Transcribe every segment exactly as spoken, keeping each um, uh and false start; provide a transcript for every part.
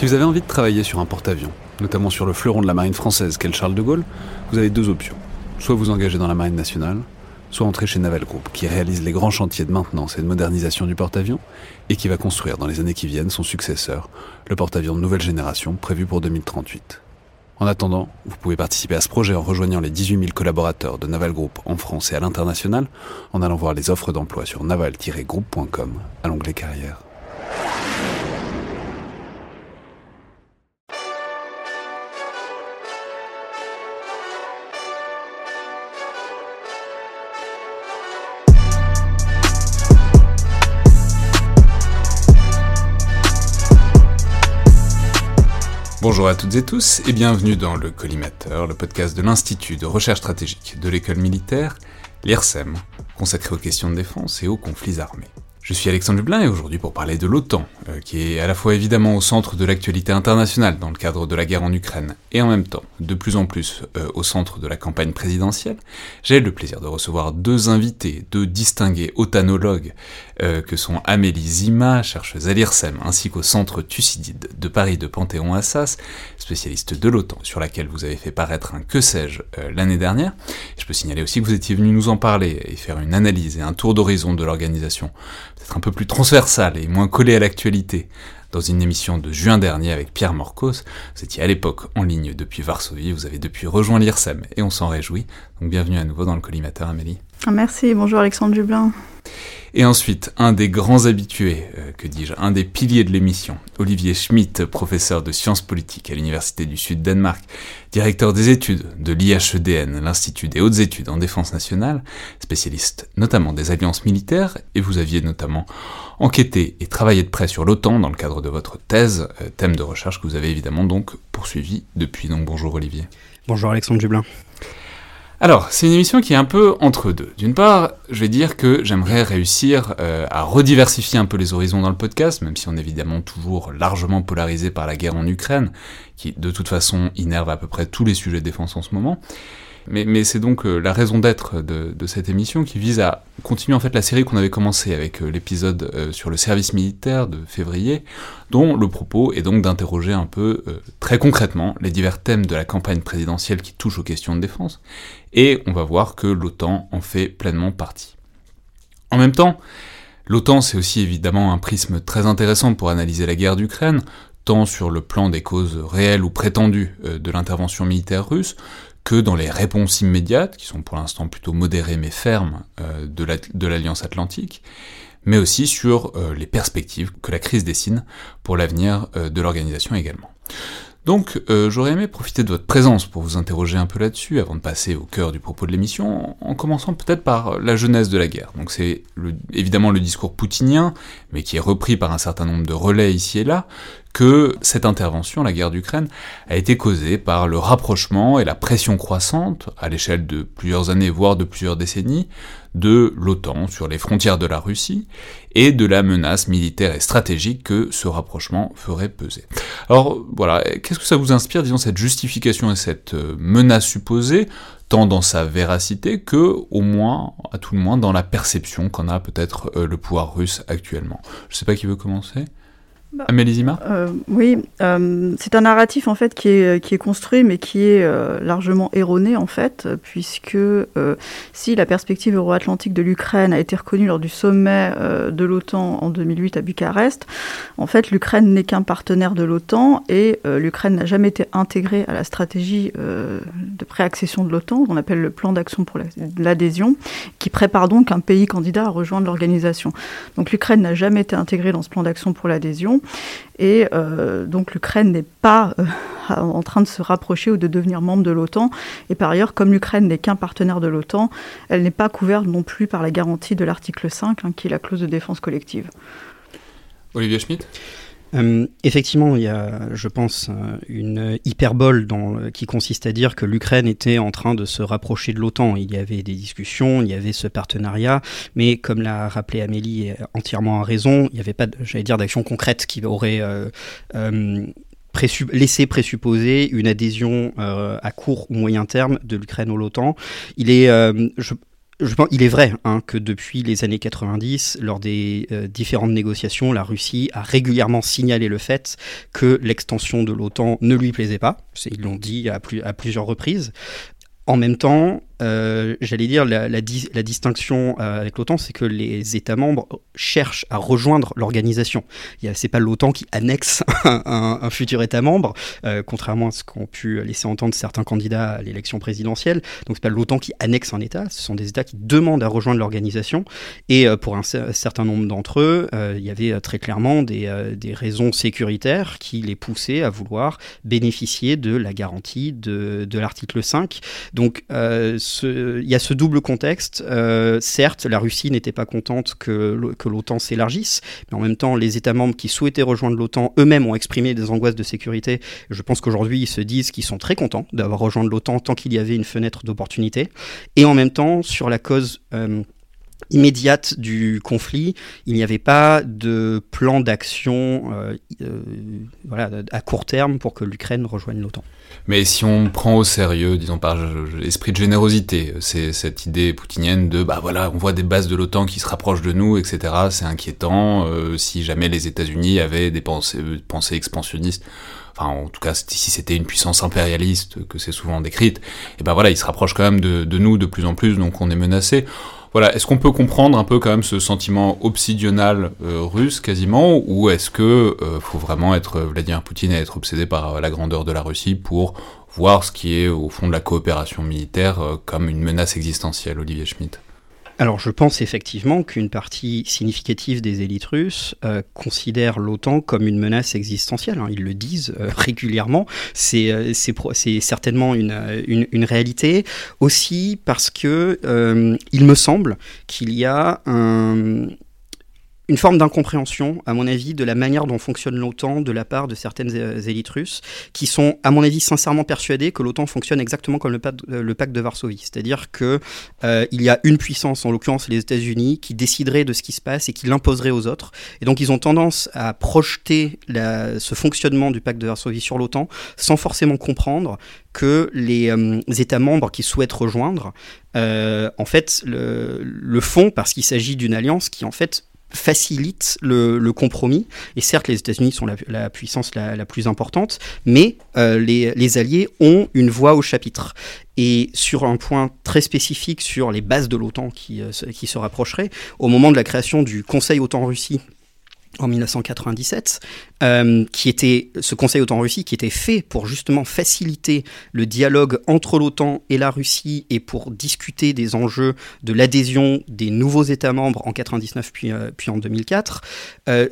Si vous avez envie de travailler sur un porte-avions, notamment sur le fleuron de la marine française qu'est le Charles de Gaulle, vous avez deux options. Soit vous engagez dans la marine nationale, soit entrer chez Naval Group, qui réalise les grands chantiers de maintenance et de modernisation du porte-avions, et qui va construire dans les années qui viennent son successeur, le porte-avions de nouvelle génération prévu pour deux mille trente-huit. En attendant, vous pouvez participer à ce projet en rejoignant les dix-huit mille collaborateurs de Naval Group en France et à l'international, en allant voir les offres d'emploi sur naval tiret group point com à l'onglet carrière. Bonjour à toutes et tous et bienvenue dans le Collimateur, le podcast de l'Institut de recherche stratégique de l'école militaire, l'I R S E M, consacré aux questions de défense et aux conflits armés. Je suis Alexandre Dublin et aujourd'hui pour parler de l'OTAN, euh, qui est à la fois évidemment au centre de l'actualité internationale dans le cadre de la guerre en Ukraine et en même temps de plus en plus euh, au centre de la campagne présidentielle, j'ai le plaisir de recevoir deux invités, deux distingués otanologues euh, que sont Amélie Zima, chercheuse à l'I R S E M, ainsi qu'au centre Thucydide de Paris de Panthéon-Assas, spécialiste de l'OTAN sur laquelle vous avez fait paraître un que sais-je euh, l'année dernière. Je peux signaler aussi que vous étiez venu nous en parler et faire une analyse et un tour d'horizon de l'organisation peut-être un peu plus transversale et moins collée à l'actualité, dans une émission de juin dernier avec Pierre Morcos. Vous étiez à l'époque en ligne depuis Varsovie, vous avez depuis rejoint l'I R S E M et on s'en réjouit. Donc bienvenue à nouveau dans le Collimateur, Amélie. Merci, bonjour Alexandre Dublin. Et ensuite, un des grands habitués, euh, que dis-je, un des piliers de l'émission, Olivier Schmitt, professeur de sciences politiques à l'Université du Sud-Danemark, directeur des études de l'I H E D N, l'Institut des hautes études en défense nationale, spécialiste notamment des alliances militaires, et vous aviez notamment enquêté et travaillé de près sur l'OTAN dans le cadre de votre thèse, euh, thème de recherche que vous avez évidemment donc poursuivi depuis. Donc bonjour Olivier. Bonjour Alexandre Dublin. Alors, c'est une émission qui est un peu entre deux. D'une part, je vais dire que j'aimerais réussir euh, à rediversifier un peu les horizons dans le podcast, même si on est évidemment toujours largement polarisé par la guerre en Ukraine, qui de toute façon innerve à peu près tous les sujets de défense en ce moment. Mais, mais c'est donc euh, la raison d'être de, de cette émission qui vise à continuer en fait la série qu'on avait commencé avec euh, l'épisode euh, sur le service militaire de février, dont le propos est donc d'interroger un peu euh, très concrètement les divers thèmes de la campagne présidentielle qui touchent aux questions de défense, et on va voir que l'OTAN en fait pleinement partie. En même temps, l'OTAN c'est aussi évidemment un prisme très intéressant pour analyser la guerre d'Ukraine, tant sur le plan des causes réelles ou prétendues euh, de l'intervention militaire russe, que dans les réponses immédiates, qui sont pour l'instant plutôt modérées mais fermes, euh, de, la, de l'Alliance Atlantique, mais aussi sur euh, les perspectives que la crise dessine pour l'avenir euh, de l'organisation également. Donc euh, j'aurais aimé profiter de votre présence pour vous interroger un peu là-dessus, avant de passer au cœur du propos de l'émission, en, en commençant peut-être par la genèse de la guerre. Donc c'est le, évidemment le discours poutinien, mais qui est repris par un certain nombre de relais ici et là, que cette intervention, la guerre d'Ukraine, a été causée par le rapprochement et la pression croissante, à l'échelle de plusieurs années, voire de plusieurs décennies, de l'OTAN sur les frontières de la Russie, et de la menace militaire et stratégique que ce rapprochement ferait peser. Alors voilà, qu'est-ce que ça vous inspire, disons, cette justification et cette menace supposée, tant dans sa véracité que, au moins, à tout le moins, dans la perception qu'en a peut-être euh, le pouvoir russe actuellement. Je sais pas qui veut commencer. Bah, Amélie Zima euh, Oui, euh, c'est un narratif en fait qui est, qui est construit mais qui est euh, largement erroné en fait, puisque euh, si la perspective euro-atlantique de l'Ukraine a été reconnue lors du sommet euh, de l'OTAN en deux mille huit à Bucarest, en fait l'Ukraine n'est qu'un partenaire de l'OTAN et euh, l'Ukraine n'a jamais été intégrée à la stratégie euh, de préaccession de l'OTAN, qu'on appelle le plan d'action pour la, l'adhésion, qui prépare donc un pays candidat à rejoindre l'organisation. Donc l'Ukraine n'a jamais été intégrée dans ce plan d'action pour l'adhésion. Et euh, donc l'Ukraine n'est pas euh, en train de se rapprocher ou de devenir membre de l'OTAN. Et par ailleurs, comme l'Ukraine n'est qu'un partenaire de l'OTAN, elle n'est pas couverte non plus par la garantie de l'article cinq, hein, qui est la clause de défense collective. Olivier Schmitt ? Euh, effectivement, il y a, je pense, une hyperbole dans, qui consiste à dire que l'Ukraine était en train de se rapprocher de l'OTAN. Il y avait des discussions, il y avait ce partenariat, mais comme l'a rappelé Amélie et entièrement à raison, il n'y avait pas, j'allais dire, d'action concrète qui aurait euh, euh, Présu- laisser présupposer une adhésion euh, à court ou moyen terme de l'Ukraine à l'OTAN. Il est, euh, je, Je pense, il est vrai hein, que depuis les années quatre-vingt-dix, lors des euh, différentes négociations, la Russie a régulièrement signalé le fait que l'extension de l'OTAN ne lui plaisait pas. C'est, ils l'ont dit à, plus, à plusieurs reprises. En même temps, euh, j'allais dire, la, la, di- la distinction euh, avec l'OTAN, c'est que les États membres cherchent à rejoindre l'organisation. Il y a, c'est pas l'OTAN qui annexe un, un, un futur État membre, euh, contrairement à ce qu'ont pu laisser entendre certains candidats à l'élection présidentielle. Donc c'est pas l'OTAN qui annexe un État, ce sont des États qui demandent à rejoindre l'organisation. Et euh, pour un, un certain nombre d'entre eux, euh, il y avait très clairement des, euh, des raisons sécuritaires qui les poussaient à vouloir bénéficier de la garantie de, de l'article cinq. Donc, euh, ce, il y a ce double contexte. Euh, certes, la Russie n'était pas contente que, que l'OTAN s'élargisse, mais en même temps, les États membres qui souhaitaient rejoindre l'OTAN eux-mêmes ont exprimé des angoisses de sécurité. Je pense qu'aujourd'hui, ils se disent qu'ils sont très contents d'avoir rejoint l'OTAN tant qu'il y avait une fenêtre d'opportunité. Et en même temps, sur la cause euh, immédiate du conflit, il n'y avait pas de plan d'action euh, euh, voilà, à court terme pour que l'Ukraine rejoigne l'OTAN. Mais si on prend au sérieux, disons par esprit de générosité, c'est cette idée poutinienne de bah voilà, on voit des bases de l'OTAN qui se rapprochent de nous, et cetera. C'est inquiétant. Euh, si jamais les États-Unis avaient des pensées, pensées expansionnistes, enfin en tout cas si c'était une puissance impérialiste que c'est souvent décrite, et ben voilà, ils se rapprochent quand même de, de nous de plus en plus, donc on est menacé. Voilà, est-ce qu'on peut comprendre un peu quand même ce sentiment obsidional euh, russe quasiment, ou est-ce que euh, faut vraiment être Vladimir Poutine et être obsédé par la grandeur de la Russie pour voir ce qui est au fond de la coopération militaire euh, comme une menace existentielle, Olivier Schmitt ? Alors je pense effectivement qu'une partie significative des élites russes euh, considère l'OTAN comme une menace existentielle. Hein. Ils le disent euh, régulièrement. C'est, euh, c'est, pro- c'est certainement une, une, une réalité. Aussi parce que euh, il me semble qu'il y a un... une forme d'incompréhension, à mon avis, de la manière dont fonctionne l'OTAN de la part de certaines élites russes, qui sont, à mon avis, sincèrement persuadées que l'OTAN fonctionne exactement comme le pacte, le pacte de Varsovie. C'est-à-dire qu'il euh, y a une puissance, en l'occurrence les États-Unis, qui déciderait de ce qui se passe et qui l'imposerait aux autres. Et donc, ils ont tendance à projeter la, ce fonctionnement du pacte de Varsovie sur l'OTAN sans forcément comprendre que les euh, États membres qui souhaitent rejoindre, euh, en fait, le, le font parce qu'il s'agit d'une alliance qui, en fait, facilite le, le compromis. Et certes, les États-Unis sont la, la puissance la, la plus importante, mais euh, les, les alliés ont une voix au chapitre. Et sur un point très spécifique sur les bases de l'OTAN qui, euh, qui se rapprocheraient, au moment de la création du Conseil OTAN-Russie en dix-neuf cent quatre-vingt-dix-sept, euh, qui était ce Conseil OTAN-Russie qui était fait pour justement faciliter le dialogue entre l'OTAN et la Russie et pour discuter des enjeux de l'adhésion des nouveaux États membres en quatre-vingt-dix-neuf puis, euh, puis en deux mille quatre. Euh,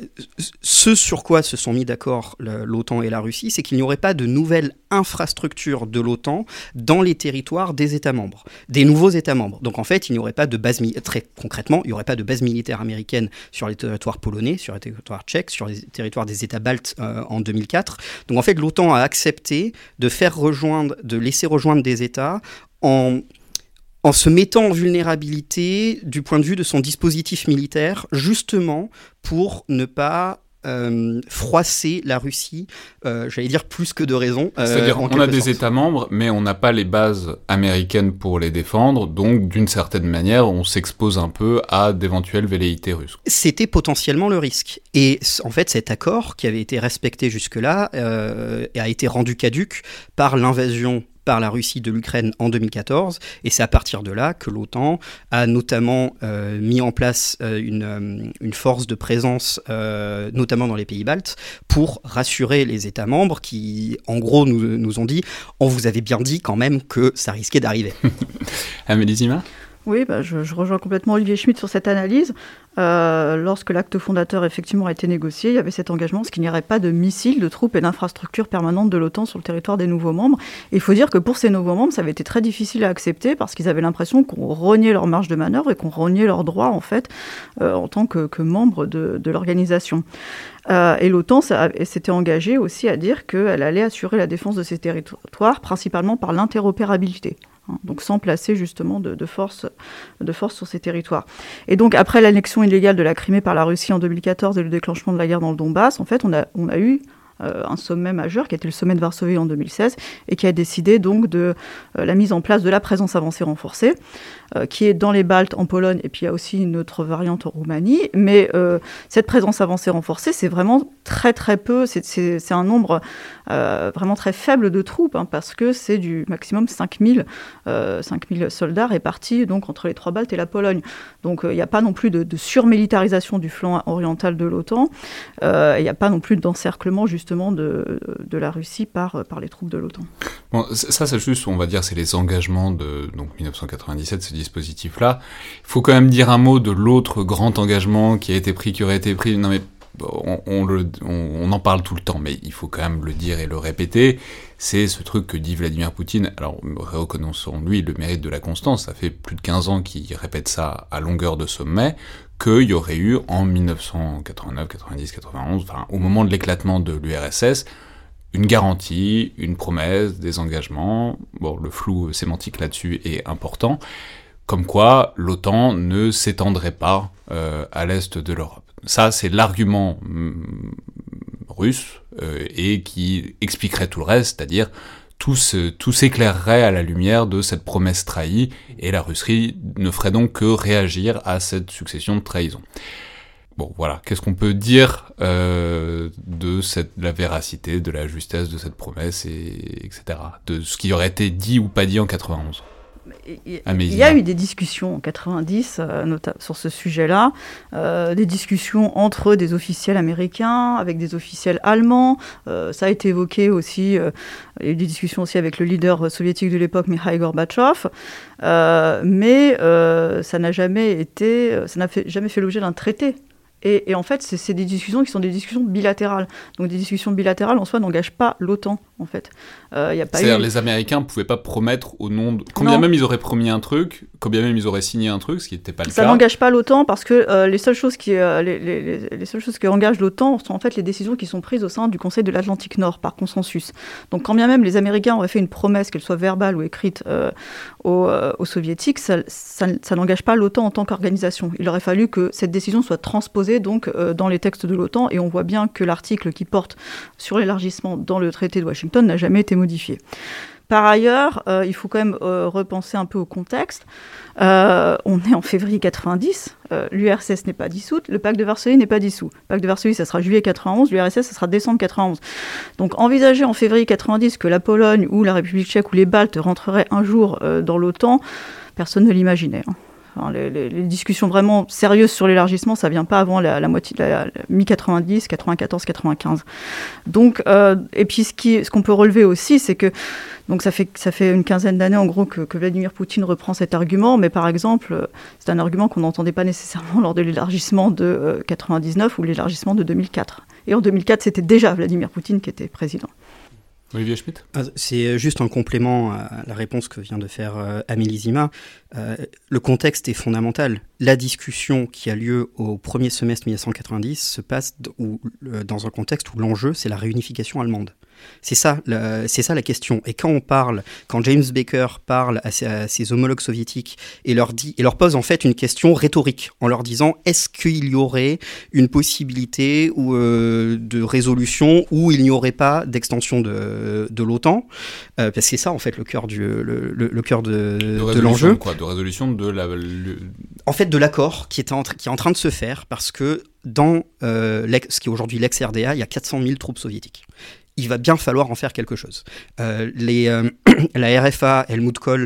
ce sur quoi se sont mis d'accord le, l'OTAN et la Russie, c'est qu'il n'y aurait pas de nouvelle infrastructure de l'OTAN dans les territoires des États membres, des nouveaux États membres. Donc en fait, il n'y aurait pas de base, très concrètement, il n'y aurait pas de base militaire américaine sur les territoires polonais, sur les territoires tchèques, sur les territoires des États baltes euh, en deux mille quatre. Donc en fait, l'OTAN a accepté de faire rejoindre, de laisser rejoindre des États en en se mettant en vulnérabilité du point de vue de son dispositif militaire, justement pour ne pas euh, froisser la Russie, euh, j'allais dire plus que de raison. Euh, C'est-à-dire on a des sorte. États membres, mais on n'a pas les bases américaines pour les défendre, donc d'une certaine manière, on s'expose un peu à d'éventuelles velléités russes. C'était potentiellement le risque. Et en fait, cet accord, qui avait été respecté jusque-là, euh, a été rendu caduc par l'invasion par la Russie de l'Ukraine en deux mille quatorze, et c'est à partir de là que l'OTAN a notamment euh, mis en place euh, une, euh, une force de présence, euh, notamment dans les pays baltes, pour rassurer les États membres qui, en gros, nous, nous ont dit « on vous avait bien dit quand même que ça risquait d'arriver ». Amélie Zima ? Oui, bah, je, je rejoins complètement Olivier Schmitt sur cette analyse. Euh, lorsque l'acte fondateur effectivement a été négocié, il y avait cet engagement, ce qu'il n'y aurait pas de missiles, de troupes et d'infrastructures permanentes de l'OTAN sur le territoire des nouveaux membres. Et il faut dire que pour ces nouveaux membres, ça avait été très difficile à accepter parce qu'ils avaient l'impression qu'on reniait leur marge de manœuvre et qu'on reniait leurs droits en fait euh, en tant que, que membres de, de l'organisation. Euh, et l'OTAN ça, s'était engagée aussi à dire qu'elle allait assurer la défense de ces territoires, principalement par l'interopérabilité. Donc sans placer justement de, de, force, de force sur ces territoires. Et donc après l'annexion illégale de la Crimée par la Russie en deux mille quatorze et le déclenchement de la guerre dans le Donbass, en fait on a, on a eu euh, un sommet majeur qui a été le sommet de Varsovie en deux mille seize et qui a décidé donc de euh, la mise en place de la présence avancée renforcée euh, qui est dans les Baltes, en Pologne, et puis il y a aussi une autre variante en Roumanie. Mais euh, cette présence avancée renforcée, c'est vraiment très très peu, c'est, c'est, c'est un nombre euh, vraiment très faible de troupes, hein, parce que c'est du maximum cinq mille, euh, cinq mille soldats répartis donc, entre les trois Baltes et la Pologne. Donc il euh, n'y a pas non plus de, de surmilitarisation du flanc oriental de l'OTAN, il euh, n'y a pas non plus d'encerclement justement de, de la Russie par, par les troupes de l'OTAN. Bon, ça c'est juste, on va dire, c'est les engagements de donc, dix-neuf cent quatre-vingt-dix-sept, ce dispositif-là. Il faut quand même dire un mot de l'autre grand engagement qui a été pris, qui aurait été pris. Non mais on, on, le, on, on en parle tout le temps, mais il faut quand même le dire et le répéter. C'est ce truc que dit Vladimir Poutine. Alors, reconnaissons-lui le mérite de la constance. Ça fait plus de quinze ans qu'il répète ça à longueur de sommet, qu'il y aurait eu en dix-neuf cent quatre-vingt-neuf, quatre-vingt-dix, quatre-vingt-onze, enfin, au moment de l'éclatement de l'U R S S, une garantie, une promesse, des engagements. Bon, le flou sémantique là-dessus est important. Comme quoi, l'OTAN ne s'étendrait pas euh, à l'est de l'Europe. Ça, c'est l'argument mm, russe euh, et qui expliquerait tout le reste, c'est-à-dire tout, se, tout s'éclairerait à la lumière de cette promesse trahie, et la Russie ne ferait donc que réagir à cette succession de trahisons. Bon, voilà, qu'est-ce qu'on peut dire euh, de cette, la véracité, de la justesse de cette promesse, et, etc. De ce qui aurait été dit ou pas dit en quatre-vingt-onze. Il y a eu des discussions en quatre-vingt-dix euh, nota- sur ce sujet-là, euh, des discussions entre des officiels américains, avec des officiels allemands. Euh, ça a été évoqué aussi, euh, il y a eu des discussions aussi avec le leader soviétique de l'époque, Mikhail Gorbatchev, euh, mais euh, ça n'a jamais été, ça n'a fait, jamais fait l'objet d'un traité. Et, et en fait, c'est, c'est des discussions qui sont des discussions bilatérales. Donc des discussions bilatérales, en soi, n'engagent pas l'OTAN, en fait. Euh, y a pas C'est-à-dire eu... les Américains ne pouvaient pas promettre au nom de... Quand bien même ils auraient promis un truc, quand bien même ils auraient signé un truc, ce qui n'était pas le ça cas. Ça n'engage pas l'OTAN parce que euh, les, seules choses qui, euh, les, les, les, les seules choses qui engagent l'OTAN sont en fait les décisions qui sont prises au sein du Conseil de l'Atlantique Nord, par consensus. Donc quand bien même les Américains auraient fait une promesse, qu'elle soit verbale ou écrite, euh, aux, euh, aux Soviétiques, ça, ça, ça n'engage pas l'OTAN en tant qu'organisation. Il aurait fallu que cette décision soit transposée donc, euh, dans les textes de l'OTAN, et on voit bien que l'article qui porte sur l'élargissement dans le traité de Washington n'a jamais été modifié. Par ailleurs, euh, il faut quand même euh, repenser un peu au contexte. Euh, on est en février quatre-vingt-dix, euh, l'U R S S n'est pas dissoute, le pacte de Varsovie n'est pas dissous. Le pacte de Varsovie, ça sera juillet quatre-vingt-onze, l'U R S S, ça sera décembre quatre-vingt-onze. Donc envisager en février quatre-vingt-dix que la Pologne ou la République tchèque ou les Baltes rentreraient un jour euh, dans l'OTAN, personne ne l'imaginait. Hein. Enfin, les, les, les discussions vraiment sérieuses sur l'élargissement, ça vient pas avant la, la moitié, la, la mi-quatre-vingt-dix, quatre-vingt-quatorze, quatre-vingt-quinze. Donc, euh, et puis ce, qui, ce qu'on peut relever aussi, c'est que donc ça fait ça fait une quinzaine d'années en gros que, que Vladimir Poutine reprend cet argument, mais par exemple, c'est un argument qu'on n'entendait pas nécessairement lors de l'élargissement de euh, quatre-vingt-dix-neuf ou l'élargissement de deux mille quatre. Et en deux mille quatre, c'était déjà Vladimir Poutine qui était président. Olivier Schmitt ? C'est juste un complément à la réponse que vient de faire euh, Amélie Zima. Euh, le contexte est fondamental. La discussion qui a lieu au premier semestre mille neuf cent quatre-vingt-dix se passe d- où, euh, dans un contexte où l'enjeu, c'est la réunification allemande. C'est ça, la, c'est ça la question. Et quand on parle, quand James Baker parle à ses, à ses homologues soviétiques et leur, dit, et leur pose en fait une question rhétorique en leur disant est-ce qu'il y aurait une possibilité ou, euh, de résolution où il n'y aurait pas d'extension de, de l'OTAN, euh, parce que c'est ça en fait le cœur, du, le, le, le cœur de, de, de l'enjeu. Quoi, de résolution de la... Le... En fait de l'accord qui est en, qui est en train de se faire parce que dans euh, ce qui est aujourd'hui l'ex-R D A, il y a quatre cent mille troupes soviétiques. Il va bien falloir en faire quelque chose. Euh, les, euh, la R F A, Helmut Kohl,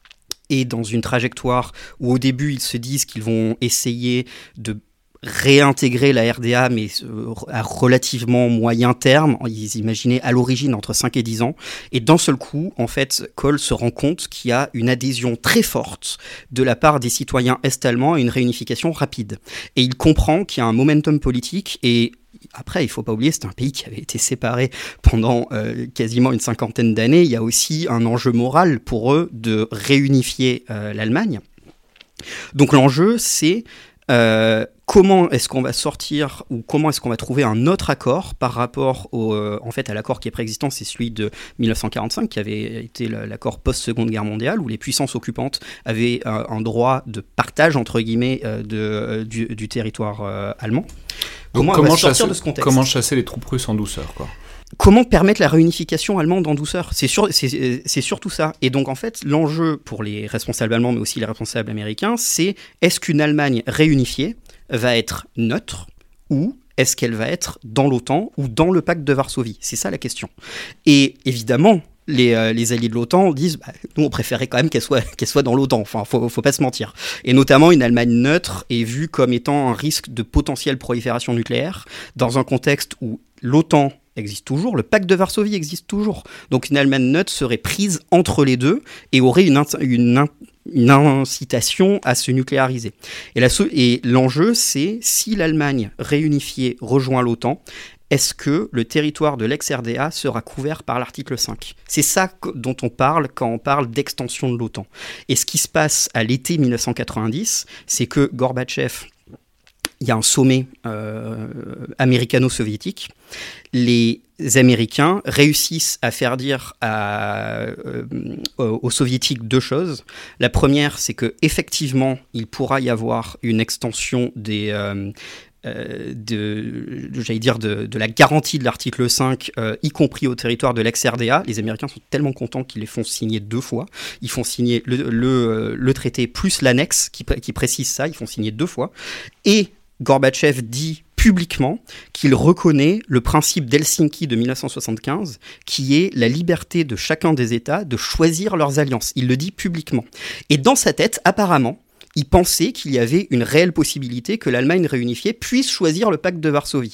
est dans une trajectoire où au début ils se disent qu'ils vont essayer de réintégrer la R D A, mais euh, à relativement moyen terme. Ils imaginaient à l'origine entre cinq et dix ans. Et d'un seul coup, en fait, Kohl se rend compte qu'il y a une adhésion très forte de la part des citoyens est-allemands à une réunification rapide. Et il comprend qu'il y a un momentum politique et après, il ne faut pas oublier, c'est un pays qui avait été séparé pendant euh, quasiment une cinquantaine d'années. Il y a aussi un enjeu moral pour eux de réunifier euh, l'Allemagne. Donc l'enjeu, c'est euh, comment est-ce qu'on va sortir ou comment est-ce qu'on va trouver un autre accord par rapport au, euh, en fait, à l'accord qui est préexistant, c'est celui de dix-neuf cent quarante-cinq, qui avait été l'accord post-Seconde Guerre mondiale, où les puissances occupantes avaient euh, un droit de partage, entre guillemets, euh, de, euh, du, du territoire euh, allemand. Donc comment comment on va sortir chasser, de ce contexte ? Comment chasser les troupes russes en douceur, quoi. comment permettre la réunification allemande en douceur ? C'est, sur, c'est, c'est surtout ça. Et donc, en fait, l'enjeu pour les responsables allemands, mais aussi les responsables américains, c'est est-ce qu'une Allemagne réunifiée va être neutre ou est-ce qu'elle va être dans l'OTAN ou dans le pacte de Varsovie ? C'est ça la question. Et évidemment, les, euh, les alliés de l'OTAN disent bah, nous, on préférait quand même qu'elle soit, qu'elle soit dans l'OTAN. Enfin, faut, faut pas se mentir. Et notamment, une Allemagne neutre est vue comme étant un risque de potentielle prolifération nucléaire dans un contexte où l'OTAN existe toujours, le pacte de Varsovie existe toujours. Donc une Allemagne neutre serait prise entre les deux et aurait une, une, une incitation à se nucléariser. Et, la, et l'enjeu, c'est si l'Allemagne réunifiée rejoint l'OTAN, est-ce que le territoire de l'ex-R D A sera couvert par l'article cinq ? C'est ça dont on parle quand on parle d'extension de l'OTAN. Et ce qui se passe à l'été dix-neuf cent quatre-vingt-dix, c'est que Gorbatchev, il y a un sommet euh, américano-soviétique. Les Américains réussissent à faire dire à, euh, aux Soviétiques deux choses. La première, c'est qu'effectivement, il pourra y avoir une extension des... Euh, Euh, de, de, j'allais dire de, de la garantie de l'article cinq, euh, y compris au territoire de l'ex-R D A. Les Américains sont tellement contents qu'ils les font signer deux fois. Ils font signer le, le, le traité plus l'annexe qui, qui précise ça. Ils font signer deux fois. Et Gorbatchev dit publiquement qu'il reconnaît le principe d'Helsinki de dix-neuf cent soixante-quinze, qui est la liberté de chacun des États de choisir leurs alliances. Il le dit publiquement. Et dans sa tête, apparemment, il pensait qu'il y avait une réelle possibilité que l'Allemagne réunifiée puisse choisir le pacte de Varsovie.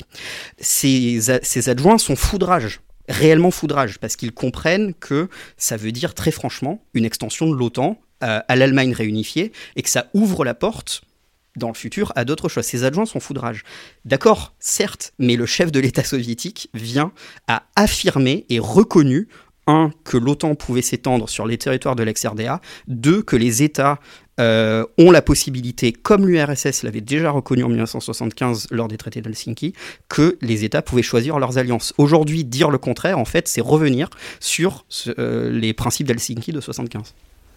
Ses, ses adjoints sont foudrage, réellement foudrage, parce qu'ils comprennent que ça veut dire très franchement une extension de l'OTAN à, à l'Allemagne réunifiée et que ça ouvre la porte dans le futur à d'autres choses. Ses adjoints sont foudrage. D'accord, certes, mais le chef de l'État soviétique vient à affirmer et reconnu un, que l'OTAN pouvait s'étendre sur les territoires de l'ex-R D A, deux, que les États euh, ont la possibilité, comme l'U R S S l'avait déjà reconnu en dix-neuf cent soixante-quinze lors des traités d'Helsinki, que les États pouvaient choisir leurs alliances. Aujourd'hui, dire le contraire, en fait, c'est revenir sur ce, euh, les principes d'Helsinki de soixante-quinze.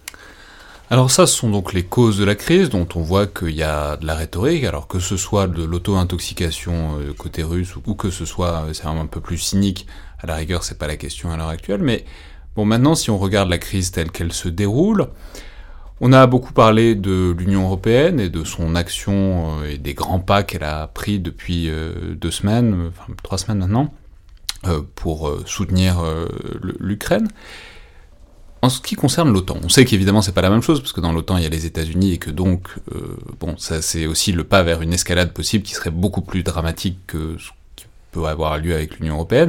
Alors ça, ce sont donc les causes de la crise, dont on voit qu'il y a de la rhétorique, alors que ce soit de l'auto-intoxication euh, côté russe, ou que ce soit, euh, c'est un peu plus cynique, à la rigueur, c'est pas la question à l'heure actuelle, mais bon, maintenant, si on regarde la crise telle qu'elle se déroule, on a beaucoup parlé de l'Union européenne et de son action euh, et des grands pas qu'elle a pris depuis euh, deux semaines, enfin trois semaines maintenant, euh, pour euh, soutenir euh, l'Ukraine. En ce qui concerne l'OTAN, on sait qu'évidemment c'est pas la même chose, parce que dans l'OTAN il y a les États-Unis et que donc, euh, bon, ça c'est aussi le pas vers une escalade possible qui serait beaucoup plus dramatique que ce qui peut avoir lieu avec l'Union européenne.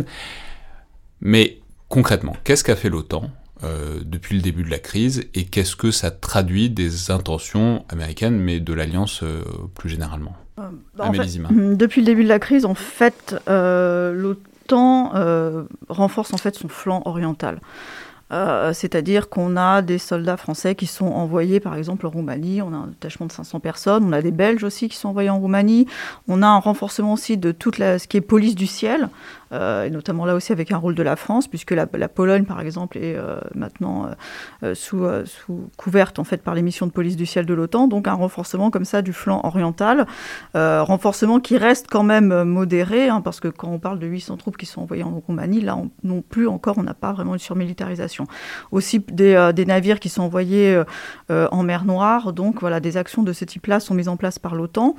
Mais concrètement, qu'est-ce qu'a fait l'OTAN euh, depuis le début de la crise, et qu'est-ce que ça traduit des intentions américaines, mais de l'Alliance euh, plus généralement ? euh, bah, Amélie en fait, Zima. Depuis le début de la crise, en fait, euh, l'OTAN euh, renforce en fait son flanc oriental. Euh, c'est-à-dire qu'on a des soldats français qui sont envoyés par exemple en Roumanie, on a un détachement de cinq cents personnes, on a des Belges aussi qui sont envoyés en Roumanie, on a un renforcement aussi de toute la, ce qui est police du ciel, euh, et notamment là aussi avec un rôle de la France, puisque la, la Pologne par exemple est euh, maintenant euh, sous, euh, sous couverte en fait par les missions de police du ciel de l'OTAN, donc un renforcement comme ça du flanc oriental, euh, renforcement qui reste quand même modéré, hein, parce que quand on parle de huit cents troupes qui sont envoyées en Roumanie, là on, non plus encore on n'a pas vraiment une surmilitarisation. Aussi des, euh, des navires qui sont envoyés euh, en mer Noire, donc voilà, des actions de ce type-là sont mises en place par l'OTAN,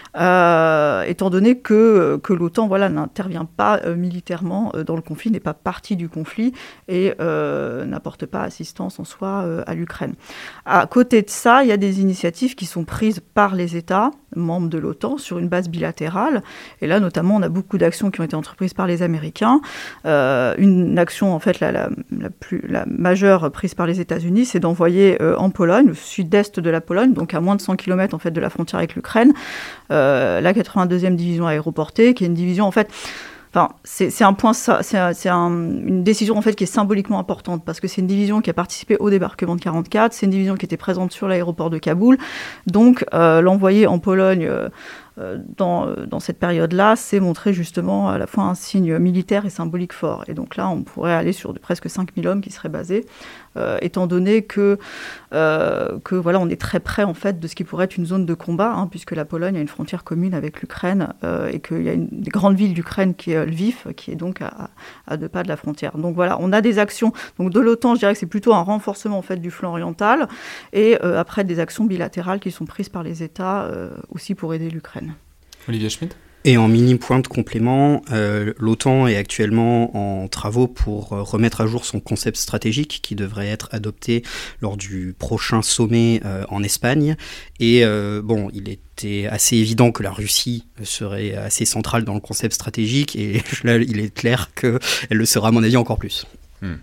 euh, étant donné que, que l'OTAN voilà, n'intervient pas euh, militairement euh, dans le conflit, n'est pas partie du conflit et euh, n'apporte pas assistance en soi euh, à l'Ukraine. À côté de ça, il y a des initiatives qui sont prises par les États membres de l'OTAN sur une base bilatérale, et là notamment on a beaucoup d'actions qui ont été entreprises par les Américains. Euh, une action en fait la, la, la plus la majeure prise par les États-Unis, c'est d'envoyer euh, en Pologne, au sud-est de la Pologne, donc à moins de cent kilomètres en fait de la frontière avec l'Ukraine, euh, la quatre-vingt-deuxième division aéroportée, qui est une division en fait. Enfin, c'est, c'est un point, c'est, c'est un, une décision en fait qui est symboliquement importante, parce que c'est une division qui a participé au débarquement de quarante-quatre, c'est une division qui était présente sur l'aéroport de Kaboul, donc euh, l'envoyer en Pologne euh, dans, dans cette période-là, c'est montrer justement à la fois un signe militaire et symbolique fort. Et donc là, on pourrait aller sur de presque cinq mille hommes qui seraient basés euh, étant donné que, euh, que voilà, on est très près en fait de ce qui pourrait être une zone de combat, hein, puisque la Pologne a une frontière commune avec l'Ukraine euh, et qu'il y a une des grandes villes d'Ukraine qui est Lviv, qui est donc à, à deux pas de la frontière. Donc voilà, on a des actions donc de l'OTAN, je dirais que c'est plutôt un renforcement en fait du flanc oriental, et euh, après des actions bilatérales qui sont prises par les États euh, aussi pour aider l'Ukraine. Olivier Schmitt ? Et en mini point de complément, euh, l'OTAN est actuellement en travaux pour euh, remettre à jour son concept stratégique qui devrait être adopté lors du prochain sommet euh, en Espagne. Et euh, bon, il était assez évident que la Russie serait assez centrale dans le concept stratégique, et là, il est clair qu'elle le sera, à mon avis, encore plus. Hmm.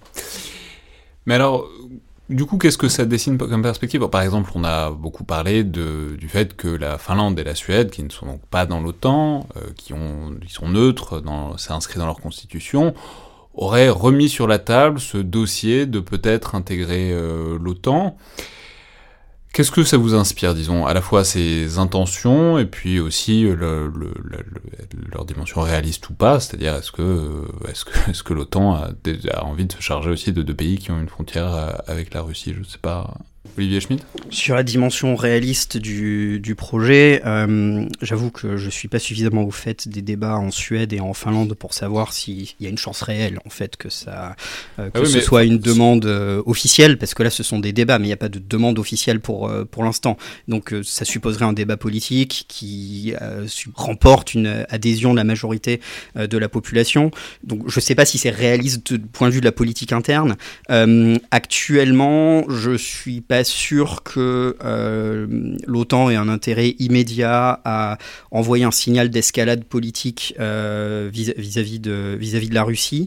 Mais alors, du coup, qu'est-ce que ça dessine comme perspective ? Par exemple, on a beaucoup parlé de, du fait que la Finlande et la Suède, qui ne sont donc pas dans l'OTAN, euh, qui, ont, qui sont neutres, dans, c'est inscrit dans leur constitution, auraient remis sur la table ce dossier de peut-être intégrer euh, l'OTAN. Qu'est-ce que ça vous inspire, disons, à la fois ces intentions et puis aussi le, le, le, le, leur dimension réaliste ou pas, c'est-à-dire est-ce que, est-ce que, est-ce que l'OTAN a, a envie de se charger aussi de deux pays qui ont une frontière avec la Russie, je ne sais pas. Olivier Schmitt ? Sur la dimension réaliste du, du projet, euh, j'avoue que je ne suis pas suffisamment au fait des débats en Suède et en Finlande pour savoir s'il y a une chance réelle en fait, que, ça, euh, que ah oui, ce soit une demande euh, officielle, parce que là ce sont des débats, mais il n'y a pas de demande officielle pour, euh, pour l'instant. Donc euh, ça supposerait un débat politique qui euh, remporte une adhésion de la majorité euh, de la population. Donc je ne sais pas si c'est réaliste du point de vue de la politique interne. Euh, actuellement, je ne suis pas sûr que euh, l'OTAN ait un intérêt immédiat à envoyer un signal d'escalade politique euh, vis- vis-à-vis de, vis-à-vis de la Russie.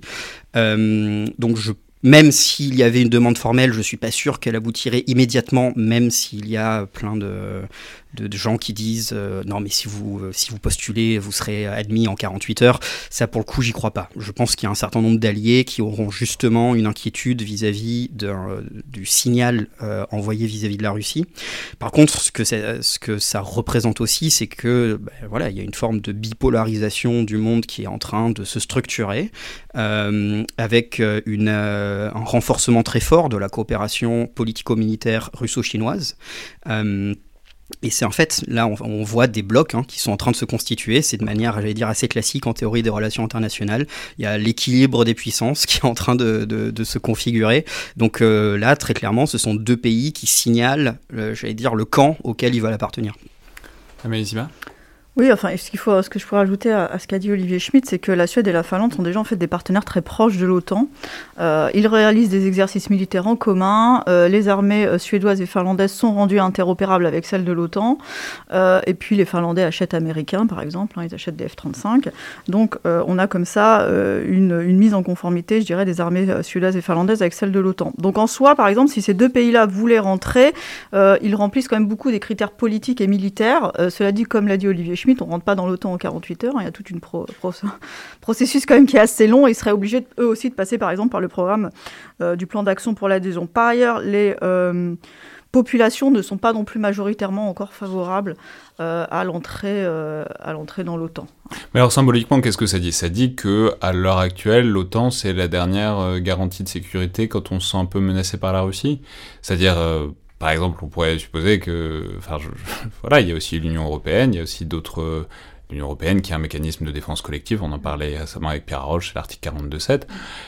Euh, donc je Même s'il y avait une demande formelle, je ne suis pas sûr qu'elle aboutirait immédiatement, même s'il y a plein de, de, de gens qui disent euh, « Non, mais si vous, euh, si vous postulez, vous serez admis en quarante-huit heures ». Ça, pour le coup, j'y crois pas. Je pense qu'il y a un certain nombre d'alliés qui auront justement une inquiétude vis-à-vis de, du signal euh, envoyé vis-à-vis de la Russie. Par contre, ce que ça, ce que ça représente aussi, c'est que ben, voilà, il y a une forme de bipolarisation du monde qui est en train de se structurer, euh, avec une... Euh, un renforcement très fort de la coopération politico-militaire russo-chinoise. Euh, et c'est en fait, là, on, on voit des blocs hein, qui sont en train de se constituer. C'est de manière, j'allais dire, assez classique en théorie des relations internationales. Il y a l'équilibre des puissances qui est en train de, de, de se configurer. Donc euh, là, très clairement, ce sont deux pays qui signalent, euh, j'allais dire, le camp auquel ils veulent appartenir. Amélie Sima ? Oui, enfin, ce, qu'il faut, ce que je pourrais ajouter à, à ce qu'a dit Olivier Schmitt, c'est que la Suède et la Finlande sont déjà en fait des partenaires très proches de l'OTAN. Euh, ils réalisent des exercices militaires en commun. Euh, les armées euh, suédoises et finlandaises sont rendues interopérables avec celles de l'OTAN. Euh, et puis les Finlandais achètent américains, par exemple. Hein, ils achètent des F trente-cinq. Donc euh, on a comme ça euh, une, une mise en conformité, je dirais, des armées euh, suédoises et finlandaises avec celles de l'OTAN. Donc en soi, par exemple, si ces deux pays-là voulaient rentrer, euh, ils remplissent quand même beaucoup des critères politiques et militaires. Euh, cela dit, comme l'a dit Olivier Schmitt, on ne rentre pas dans l'OTAN en quarante-huit heures, il y a tout un pro, pro, processus quand même qui est assez long, et ils seraient obligés eux aussi de passer par exemple par le programme euh, du plan d'action pour l'adhésion. Par ailleurs, les euh, populations ne sont pas non plus majoritairement encore favorables euh, à, l'entrée, euh, à l'entrée dans l'OTAN. Mais alors symboliquement, qu'est-ce que ça dit ? Ça dit qu'à l'heure actuelle, l'OTAN, c'est la dernière euh, garantie de sécurité quand on se sent un peu menacé par la Russie ? C'est-à-dire... Euh, Par exemple, on pourrait supposer que, enfin, je, je, voilà, il y a aussi l'Union européenne, il y a aussi d'autres, euh, l'Union européenne qui a un mécanisme de défense collective. On en parlait récemment avec Pierre Roche, c'est l'article quarante-deux sept.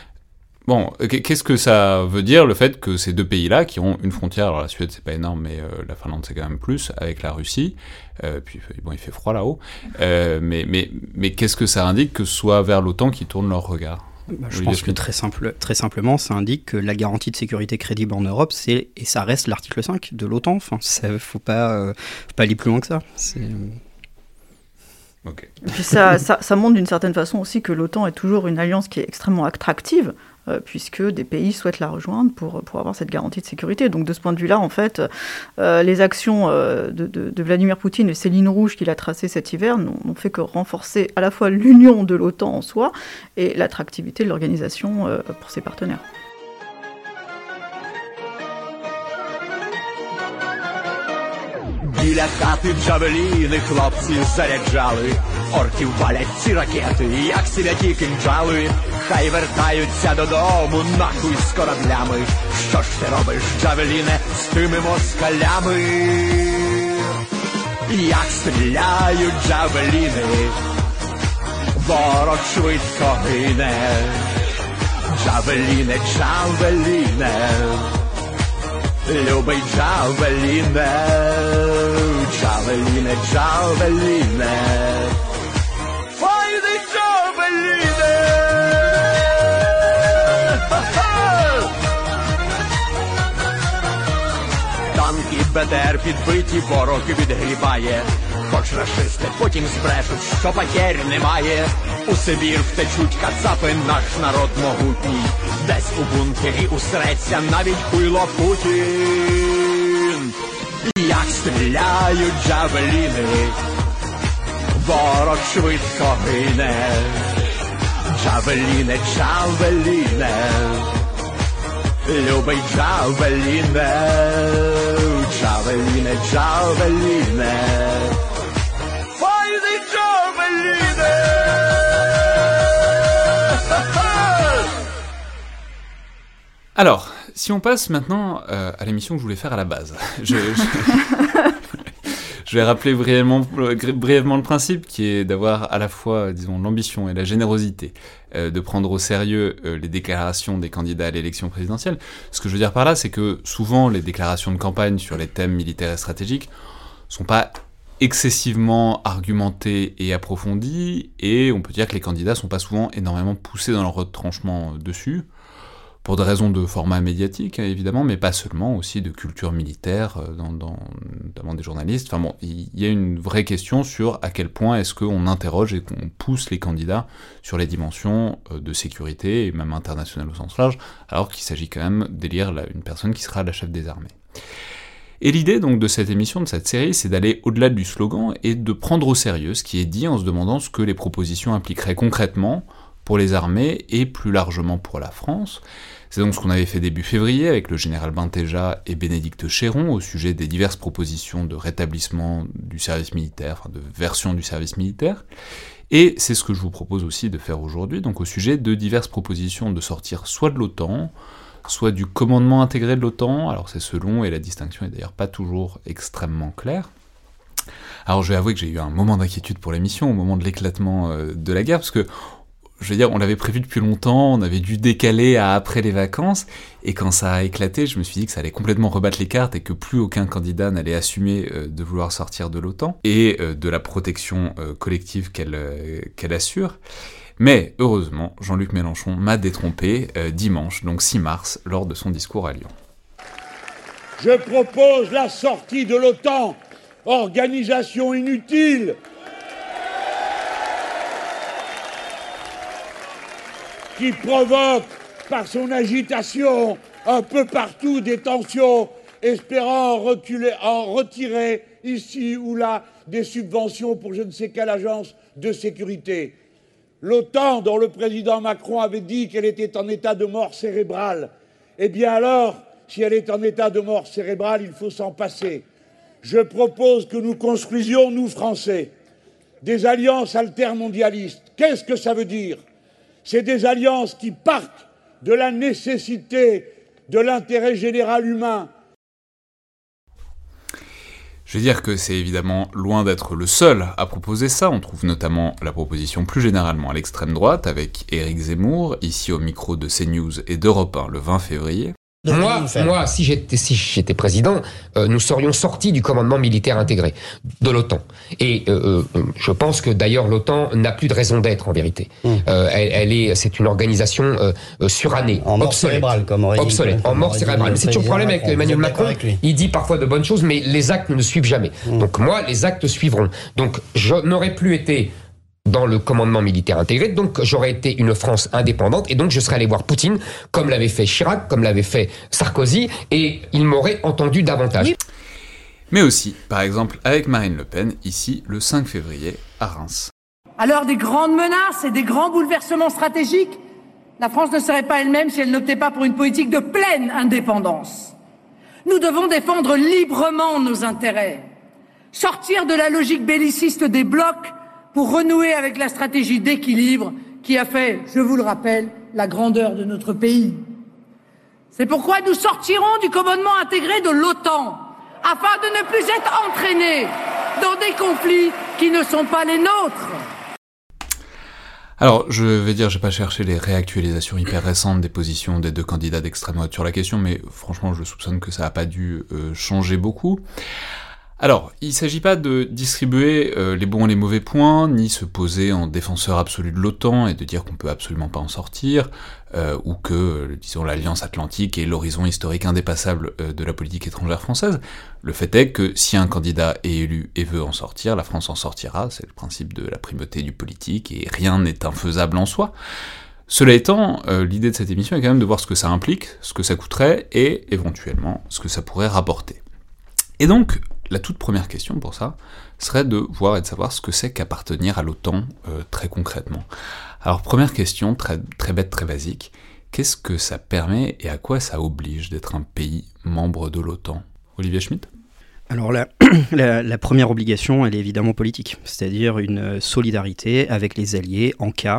Bon, qu'est-ce que ça veut dire le fait que ces deux pays-là, qui ont une frontière, alors la Suède c'est pas énorme, mais euh, la Finlande c'est quand même plus, avec la Russie, euh, puis bon, il fait froid là-haut, euh, mais mais mais qu'est-ce que ça indique que ce soit vers l'OTAN qu'ils tournent leur regard ? Bah, je pense que très, simple, très simplement, ça indique que la garantie de sécurité crédible en Europe, c'est, et ça reste l'article cinq de l'OTAN. Enfin, il ne faut pas, euh, faut pas aller plus loin que ça. C'est... Okay. Et puis ça, ça, ça montre d'une certaine façon aussi que l'OTAN est toujours une alliance qui est extrêmement attractive, euh, puisque des pays souhaitent la rejoindre pour, pour avoir cette garantie de sécurité. Donc de ce point de vue-là, en fait, euh, les actions euh, de, de, de Vladimir Poutine et ces lignes rouges qu'il a tracées cet hiver n'ont, n'ont fait que renforcer à la fois l'union de l'OTAN en soi et l'attractivité de l'organisation euh, pour ses partenaires. Біля хати джавеліни хлопці заряджали. Орків валять ці ракети, як святі кинджали. Хай вертаються додому, нахуй з кораблями. Що ж ти робиш, джавеліне, з тими москалями? Як стріляють джавеліни, ворог швидко гине. Джавеліне, джавеліне, любий джавеліне, джавеліне, джавеліне, файний джавеліне. Танки БТР підбиті, ворог відгрібає. Хоч рашисти потім збрешуть, що потерь немає. У Сибір втечуть кацапи, наш народ могутній. Десь у бункері усреться навіть хуйло Путін. Як стріляють джавеліни, ворог швидко гине. Джавеліне, джавеліне, любий джавеліне, джавеліне, джавеліне, файний джавеліне. Alors, si on passe maintenant euh, à l'émission que je voulais faire à la base, je, je, je vais rappeler brièvement, brièvement le principe qui est d'avoir à la fois, disons, l'ambition et la générosité euh, de prendre au sérieux euh, les déclarations des candidats à l'élection présidentielle. Ce que je veux dire par là, c'est que souvent les déclarations de campagne sur les thèmes militaires et stratégiques sont pas excessivement argumentées et approfondies, et on peut dire que les candidats sont pas souvent énormément poussés dans leur retranchement dessus, pour des raisons de format médiatique, évidemment, mais pas seulement, aussi de culture militaire, dans, dans, notamment des journalistes. Enfin bon, il y a une vraie question sur à quel point est-ce qu'on interroge et qu'on pousse les candidats sur les dimensions de sécurité, et même internationales au sens large, alors qu'il s'agit quand même d'élire la, une personne qui sera la chef des armées. Et l'idée donc de cette émission, de cette série, c'est d'aller au-delà du slogan et de prendre au sérieux ce qui est dit en se demandant ce que les propositions impliqueraient concrètement pour les armées et plus largement pour la France. C'est donc ce qu'on avait fait début février avec le général Bintéja et Bénédicte Chéron au sujet des diverses propositions de rétablissement du service militaire, enfin de version du service militaire. Et c'est ce que je vous propose aussi de faire aujourd'hui, donc au sujet de diverses propositions de sortir soit de l'OTAN, soit du commandement intégré de l'OTAN. Alors c'est selon, et la distinction est d'ailleurs pas toujours extrêmement claire. Alors je vais avouer que j'ai eu un moment d'inquiétude pour l'émission au moment de l'éclatement euh, de la guerre, parce que je veux dire, on l'avait prévu depuis longtemps, on avait dû décaler à après les vacances, et quand ça a éclaté, je me suis dit que ça allait complètement rebattre les cartes et que plus aucun candidat n'allait assumer euh, de vouloir sortir de l'OTAN et euh, de la protection euh, collective qu'elle, euh, qu'elle assure. Mais heureusement, Jean-Luc Mélenchon m'a détrompé euh, dimanche, donc six mars, lors de son discours à Lyon. Je propose la sortie de l'OTAN, organisation inutile, qui provoque par son agitation un peu partout des tensions, espérant reculer, en retirer ici ou là des subventions pour je ne sais quelle agence de sécurité. L'OTAN, dont le président Macron avait dit qu'elle était en état de mort cérébrale, eh bien alors, si elle est en état de mort cérébrale, il faut s'en passer. Je propose que nous construisions, nous Français, des alliances altermondialistes. Qu'est-ce que ça veut dire ? C'est des alliances qui partent de la nécessité de l'intérêt général humain. Je veux dire que c'est évidemment loin d'être le seul à proposer ça. On trouve notamment la proposition plus généralement à l'extrême droite, avec Éric Zemmour, ici au micro de CNews et d'Europe un le vingt février. Moi, moi, si j'étais, si j'étais président, euh, nous serions sortis du commandement militaire intégré de l'OTAN. Et euh, euh, je pense que d'ailleurs l'OTAN n'a plus de raison d'être en vérité. Mmh. Euh, elle, elle est, c'est une organisation euh, surannée, en mort obsolète, cérébrale, comme aurait obsolète, dit, en mort cérébrale. C'est toujours le problème avec Emmanuel Macron. Il dit parfois de bonnes choses, mais les actes ne suivent jamais. Mmh. Donc moi, les actes suivront. Donc je n'aurais plus été dans le commandement militaire intégré, donc j'aurais été une France indépendante, et donc je serais allé voir Poutine, comme l'avait fait Chirac, comme l'avait fait Sarkozy, et il m'aurait entendu davantage. Oui. Mais aussi, par exemple, avec Marine Le Pen, ici, le cinq février, à Reims. À l'heure des grandes menaces et des grands bouleversements stratégiques, la France ne serait pas elle-même si elle n'optait pas pour une politique de pleine indépendance. Nous devons défendre librement nos intérêts, Sortir de la logique belliciste des blocs pour renouer avec la stratégie d'équilibre qui a fait, je vous le rappelle, la grandeur de notre pays. C'est pourquoi nous sortirons du commandement intégré de l'OTAN, afin de ne plus être entraînés dans des conflits qui ne sont pas les nôtres. Alors, je vais dire, j'ai pas cherché les réactualisations hyper récentes des positions des deux candidats d'extrême droite sur la question, mais franchement, je soupçonne que ça a pas dû euh, changer beaucoup. Alors, il s'agit pas de distribuer euh, les bons et les mauvais points, ni se poser en défenseur absolu de l'OTAN et de dire qu'on peut absolument pas en sortir, euh, ou que, euh, disons, l'Alliance Atlantique est l'horizon historique indépassable euh, de la politique étrangère française. Le fait est que si un candidat est élu et veut en sortir, la France en sortira, c'est le principe de la primauté du politique, et rien n'est infaisable en soi. Cela étant, euh, l'idée de cette émission est quand même de voir ce que ça implique, ce que ça coûterait, et éventuellement ce que ça pourrait rapporter. Et donc, la toute première question pour ça serait de voir et de savoir ce que c'est qu'appartenir à l'OTAN euh, très concrètement. Alors première question, très, très bête, très basique, qu'est-ce que ça permet et à quoi ça oblige d'être un pays membre de l'OTAN ? Olivier Schmitt ? Alors la, la, la première obligation, elle est évidemment politique, c'est-à-dire une solidarité avec les alliés en cas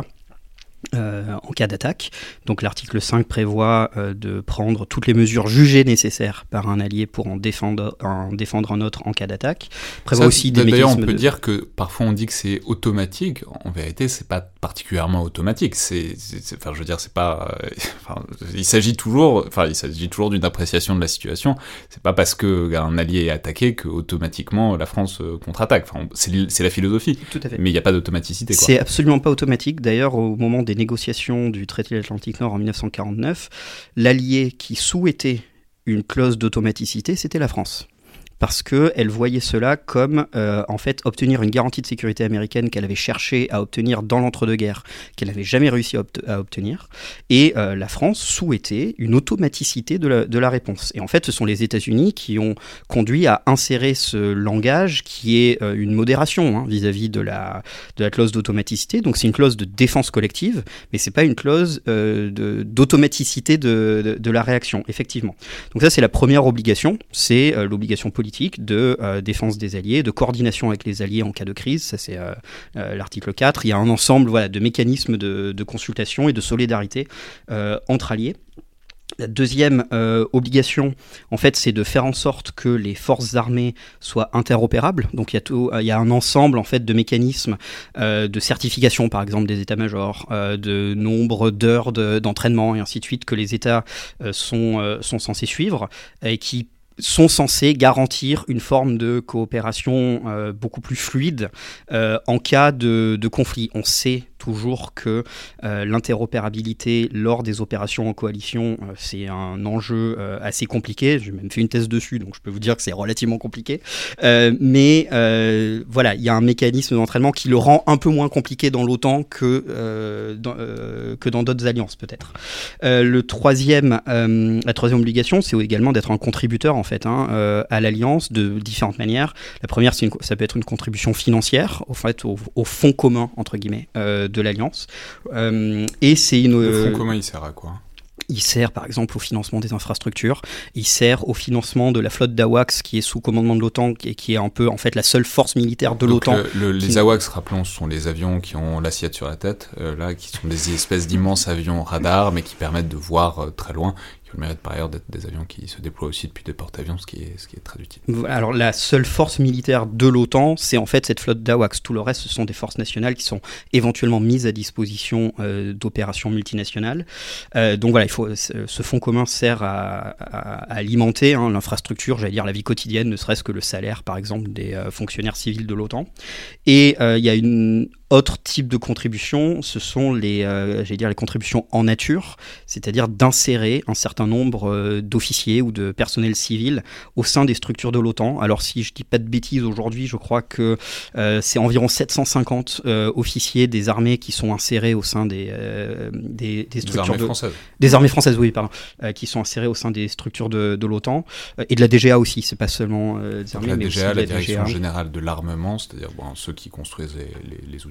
Euh, en cas d'attaque. Donc l'article cinq prévoit euh, de prendre toutes les mesures jugées nécessaires par un allié pour en défendre, en défendre un autre en cas d'attaque. Prévoit Ça, aussi des d'ailleurs, mécanismes on peut de... dire que parfois on dit que c'est automatique. En vérité, c'est pas particulièrement automatique. C'est, c'est, c'est enfin, je veux dire, c'est pas. Euh, enfin, il s'agit toujours, enfin, il s'agit toujours d'une appréciation de la situation. C'est pas parce que un allié est attaqué que automatiquement la France euh, contre-attaque. Enfin, c'est, c'est la philosophie. Tout à fait. Mais il n'y a pas d'automaticité, quoi. C'est absolument pas automatique. D'ailleurs, au moment des négociations du traité de l'Atlantique Nord en dix-neuf cent quarante-neuf, l'allié qui souhaitait une clause d'automaticité, c'était la France. Parce qu'elle voyait cela comme, euh, en fait, obtenir une garantie de sécurité américaine qu'elle avait cherché à obtenir dans l'entre-deux-guerres, qu'elle n'avait jamais réussi à, obt- à obtenir. Et euh, la France souhaitait une automaticité de la, de la réponse. Et en fait, ce sont les États-Unis qui ont conduit à insérer ce langage qui est euh, une modération hein, vis-à-vis de la, de la clause d'automaticité. Donc c'est une clause de défense collective, mais c'est pas une clause euh, de, d'automaticité de, de, de la réaction, effectivement. Donc ça, c'est la première obligation, c'est euh, l'obligation politique de euh, défense des alliés, de coordination avec les alliés en cas de crise, ça c'est euh, euh, l'article quatre. Il y a un ensemble voilà, de mécanismes de, de consultation et de solidarité euh, entre alliés. La deuxième euh, obligation, en fait, c'est de faire en sorte que les forces armées soient interopérables. Donc, il y a, tout, il y a un ensemble, en fait, de mécanismes euh, de certification, par exemple, des états-majors, euh, de nombre d'heures de, d'entraînement et ainsi de suite que les États euh, sont, euh, sont censés suivre et qui sont censés garantir une forme de coopération euh, beaucoup plus fluide euh, en cas de, de conflit. On sait toujours que euh, l'interopérabilité lors des opérations en coalition, euh, c'est un enjeu euh, assez compliqué. J'ai même fait une thèse dessus, donc je peux vous dire que c'est relativement compliqué. Euh, mais euh, voilà, il y a un mécanisme d'entraînement qui le rend un peu moins compliqué dans l'OTAN que, euh, dans, euh, que dans d'autres alliances, peut-être. Euh, le troisième, euh, la troisième obligation, c'est également d'être un contributeur, en fait, hein, euh, à l'alliance de différentes manières. La première, c'est une, ça peut être une contribution financière, au fait, au, au fonds commun, entre guillemets, euh, de l'Alliance. Euh, et c'est une... Le fonds commun, il sert à quoi ? Il sert par exemple au financement des infrastructures, il sert au financement de la flotte d'AWACS qui est sous commandement de l'OTAN et qui est un peu en fait la seule force militaire de Donc l'OTAN. Le, le, qui... Les AWACS, rappelons, ce sont les avions qui ont l'assiette sur la tête, euh, là, qui sont des espèces d'immenses avions radars, mais qui permettent de voir euh, très loin, qui ont le mérite par ailleurs d'être des avions qui se déploient aussi depuis des porte-avions, ce qui est, ce qui est très utile. Alors la seule force militaire de l'OTAN, c'est en fait cette flotte d'AWACS. Tout le reste, ce sont des forces nationales qui sont éventuellement mises à disposition euh, d'opérations multinationales. Euh, donc voilà, il faut, ce fonds commun sert à, à, à alimenter hein, l'infrastructure, j'allais dire la vie quotidienne, ne serait-ce que le salaire, par exemple, des euh, fonctionnaires civils de l'OTAN. Et euh, il y a une autre type de contribution, ce sont les, euh, j'allais dire les contributions en nature, c'est-à-dire d'insérer un certain nombre euh, d'officiers ou de personnel civil au sein des structures de l'OTAN. Alors si je dis pas de bêtises aujourd'hui, je crois que euh, c'est environ sept cent cinquante euh, officiers des armées qui sont insérés au sein des, euh, des, des structures des armées de... françaises. Des armées françaises, oui, pardon, euh, qui sont insérés au sein des structures de, de l'OTAN euh, et de la D G A aussi. C'est pas seulement euh, des armées, la mais D G A, aussi la la Direction D G A. Générale de l'Armement, c'est-à-dire bon, ceux qui construisent les, les, les outils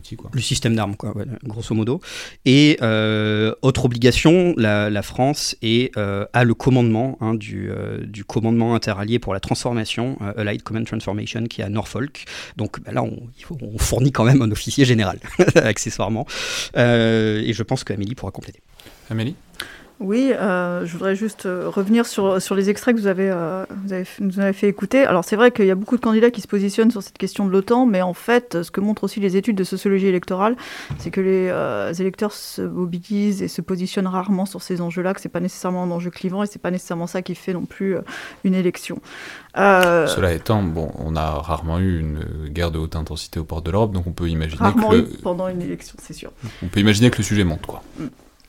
outils, quoi. Le système d'armes, quoi, ouais, grosso modo. Et euh, autre obligation, la, la France est, euh, a le commandement hein, du, euh, du commandement interallié pour la transformation, euh, Allied Command Transformation, qui est à Norfolk. Donc bah, là, on, il faut, on fournit quand même un officier général, accessoirement. Euh, et je pense qu'Amélie pourra compléter. Amélie ? Oui, euh, je voudrais juste euh, revenir sur, sur les extraits que vous avez, euh, vous avez, nous avez fait écouter. Alors c'est vrai qu'il y a beaucoup de candidats qui se positionnent sur cette question de l'OTAN, mais en fait, ce que montrent aussi les études de sociologie électorale, c'est que les euh, électeurs se mobilisent et se positionnent rarement sur ces enjeux-là, que c'est pas nécessairement un enjeu clivant et c'est pas nécessairement ça qui fait non plus euh, une élection. Euh... Cela étant, bon, on a rarement eu une guerre de haute intensité aux portes de l'Europe, donc on peut imaginer rarement que... eu pendant une élection, c'est sûr. On peut imaginer que le sujet monte, quoi. Mm.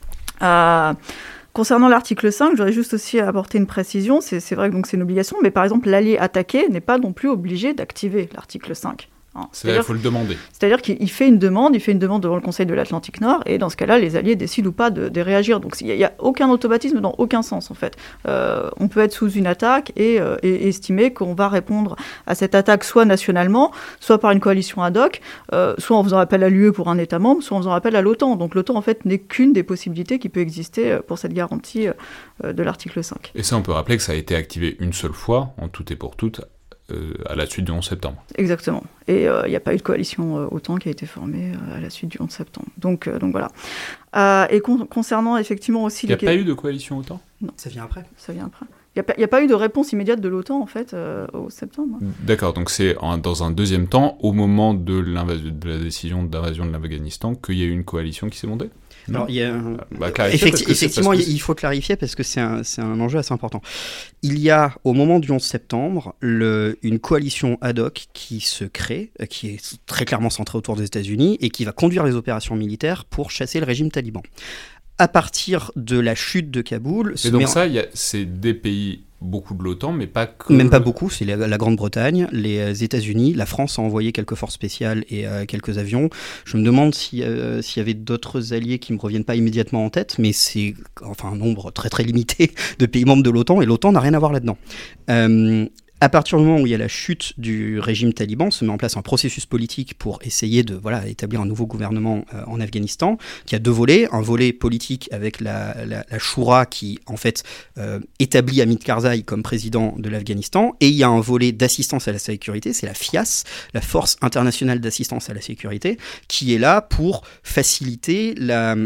Euh... Concernant l'article cinq, je voudrais juste aussi apporter une précision. C'est, c'est vrai que donc c'est une obligation, mais par exemple, l'allié attaqué n'est pas non plus obligé d'activer l'article cinq. Hein, c'est-à-dire qu'il faut le demander. C'est-à-dire qu'il fait une demande, il fait une demande devant le Conseil de l'Atlantique Nord, et dans ce cas-là, les alliés décident ou pas de, de réagir. Donc il n'y a, a aucun automatisme dans aucun sens, en fait. Euh, on peut être sous une attaque et, euh, et, et estimer qu'on va répondre à cette attaque soit nationalement, soit par une coalition ad hoc, euh, soit en faisant appel à l'U E pour un État membre, soit en faisant appel à l'OTAN. Donc l'OTAN, en fait, n'est qu'une des possibilités qui peut exister pour cette garantie euh, de l'article cinq. Et ça, on peut rappeler que ça a été activé une seule fois, en tout et pour toutes, Euh, à la suite du onze septembre. Exactement. Et il euh, n'y a pas eu de coalition euh, OTAN qui a été formée euh, à la suite du onze septembre. Donc, euh, donc voilà. Euh, et con- concernant effectivement aussi... Il n'y a les... pas eu de coalition OTAN ? Non. Ça vient après. Ça vient après. Il n'y a, a pas eu de réponse immédiate de l'OTAN, en fait, euh, au septembre. D'accord, donc c'est en, dans un deuxième temps, au moment de, de la décision d'invasion de l'Afghanistan, qu'il y a eu une coalition qui s'est montée ? Non. Alors, il y a un... bah, Effecti- effectivement, que... il faut clarifier parce que c'est un, c'est un enjeu assez important. Il y a, au moment du onze septembre, le, une coalition ad hoc qui se crée, qui est très clairement centrée autour des États-Unis et qui va conduire les opérations militaires pour chasser le régime taliban. À partir de la chute de Kaboul... Et donc ça, y a, c'est des pays... beaucoup de l'OTAN, mais pas que... Même pas beaucoup, c'est la, la Grande-Bretagne, les États-Unis, la France a envoyé quelques forces spéciales et euh, quelques avions. Je me demande si, euh, s'il y avait d'autres alliés qui ne me reviennent pas immédiatement en tête, mais c'est enfin un nombre très très limité de pays membres de l'OTAN, et l'OTAN n'a rien à voir là-dedans. Euh, À partir du moment où il y a la chute du régime taliban, se met en place un processus politique pour essayer de voilà, établir un nouveau gouvernement euh, en Afghanistan, qui a deux volets. Un volet politique avec la, la, la Shura qui, en fait, euh, établit Hamid Karzai comme président de l'Afghanistan. Et il y a un volet d'assistance à la sécurité, c'est la FIAS, la Force internationale d'assistance à la sécurité, qui est là pour faciliter la...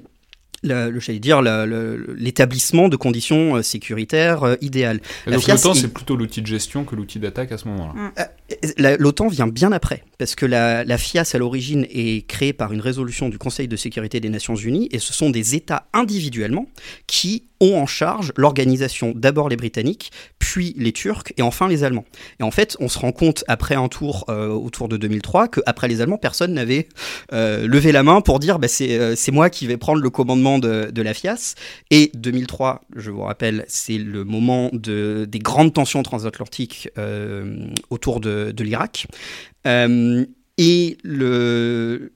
Le, le, j'allais dire la, le, l'établissement de conditions euh, sécuritaires euh, idéales. Et donc l'OTAN, c'est plutôt l'outil de gestion que l'outil d'attaque à ce moment-là. Euh, la, L'OTAN vient bien après, parce que la, la FIAS à l'origine est créée par une résolution du Conseil de sécurité des Nations Unies, et ce sont des États individuellement qui ont en charge l'organisation, d'abord les Britanniques, puis les Turcs, et enfin les Allemands. Et en fait, on se rend compte, après un tour, euh, autour de deux mille trois, qu'après les Allemands, personne n'avait euh, levé la main pour dire bah, c'est, euh, c'est moi qui vais prendre le commandement de, de la FIAS. Et deux mille trois, je vous rappelle, c'est le moment de, des grandes tensions transatlantiques euh, autour de, de l'Irak. Euh, et le,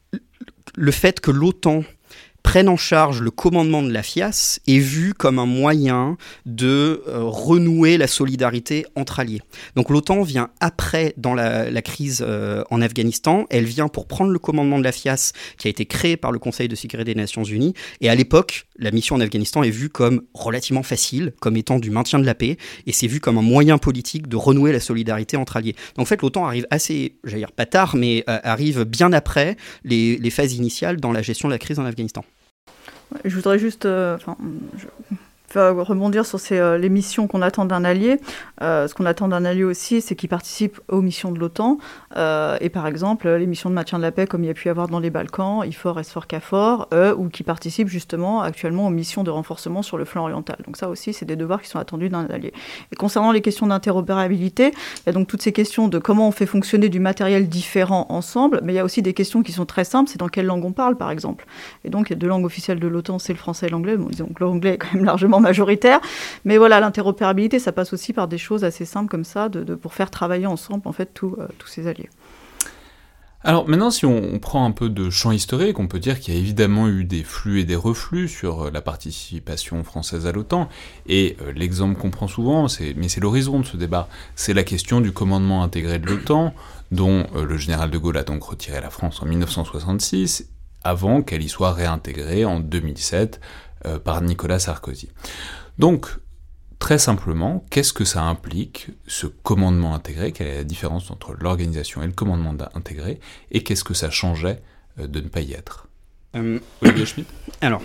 le fait que l'OTAN prennent en charge le commandement de la FIAS est vu comme un moyen de euh, renouer la solidarité entre alliés. Donc l'OTAN vient après dans la, la crise euh, en Afghanistan, elle vient pour prendre le commandement de la FIAS qui a été créé par le Conseil de sécurité des Nations Unies, et à l'époque, la mission en Afghanistan est vue comme relativement facile, comme étant du maintien de la paix, et c'est vu comme un moyen politique de renouer la solidarité entre alliés. Donc en fait, l'OTAN arrive assez, j'allais dire pas tard, mais euh, arrive bien après les, les phases initiales dans la gestion de la crise en Afghanistan. Je voudrais juste euh, je, rebondir sur ces, euh, les missions qu'on attend d'un allié. Euh, ce qu'on attend d'un allié aussi, c'est qu'il participe aux missions de l'OTAN. Euh, et par exemple, les missions de maintien de la paix, comme il y a pu y avoir dans les Balkans, I F O R, S F O R, K F O R, euh, ou qui participent justement actuellement aux missions de renforcement sur le flanc oriental. Donc ça aussi, c'est des devoirs qui sont attendus d'un allié. Et concernant les questions d'interopérabilité, il y a donc toutes ces questions de comment on fait fonctionner du matériel différent ensemble, mais il y a aussi des questions qui sont très simples, c'est dans quelle langue on parle, par exemple. Et donc, il y a deux langues officielles de l'OTAN, c'est le français et l'anglais. Bon, disons que l'anglais est quand même largement majoritaire, mais voilà, l'interopérabilité, ça passe aussi par des choses assez simples comme ça, de, de, pour faire travailler ensemble, en fait, tous, euh, tous ces alliés. Alors maintenant, si on, on prend un peu de champ historique, on peut dire qu'il y a évidemment eu des flux et des reflux sur la participation française à l'OTAN, et euh, l'exemple qu'on prend souvent, c'est, mais c'est l'horizon de ce débat, c'est la question du commandement intégré de l'OTAN, dont euh, le général de Gaulle a donc retiré la France en dix-neuf cent soixante-six, avant qu'elle y soit réintégrée en deux mille sept euh, par Nicolas Sarkozy. Donc, très simplement, qu'est-ce que ça implique, ce commandement intégré? Quelle est la différence entre l'organisation et le commandement intégré? Et qu'est-ce que ça changeait de ne pas y être? euh, Olivier Schmitt. Alors,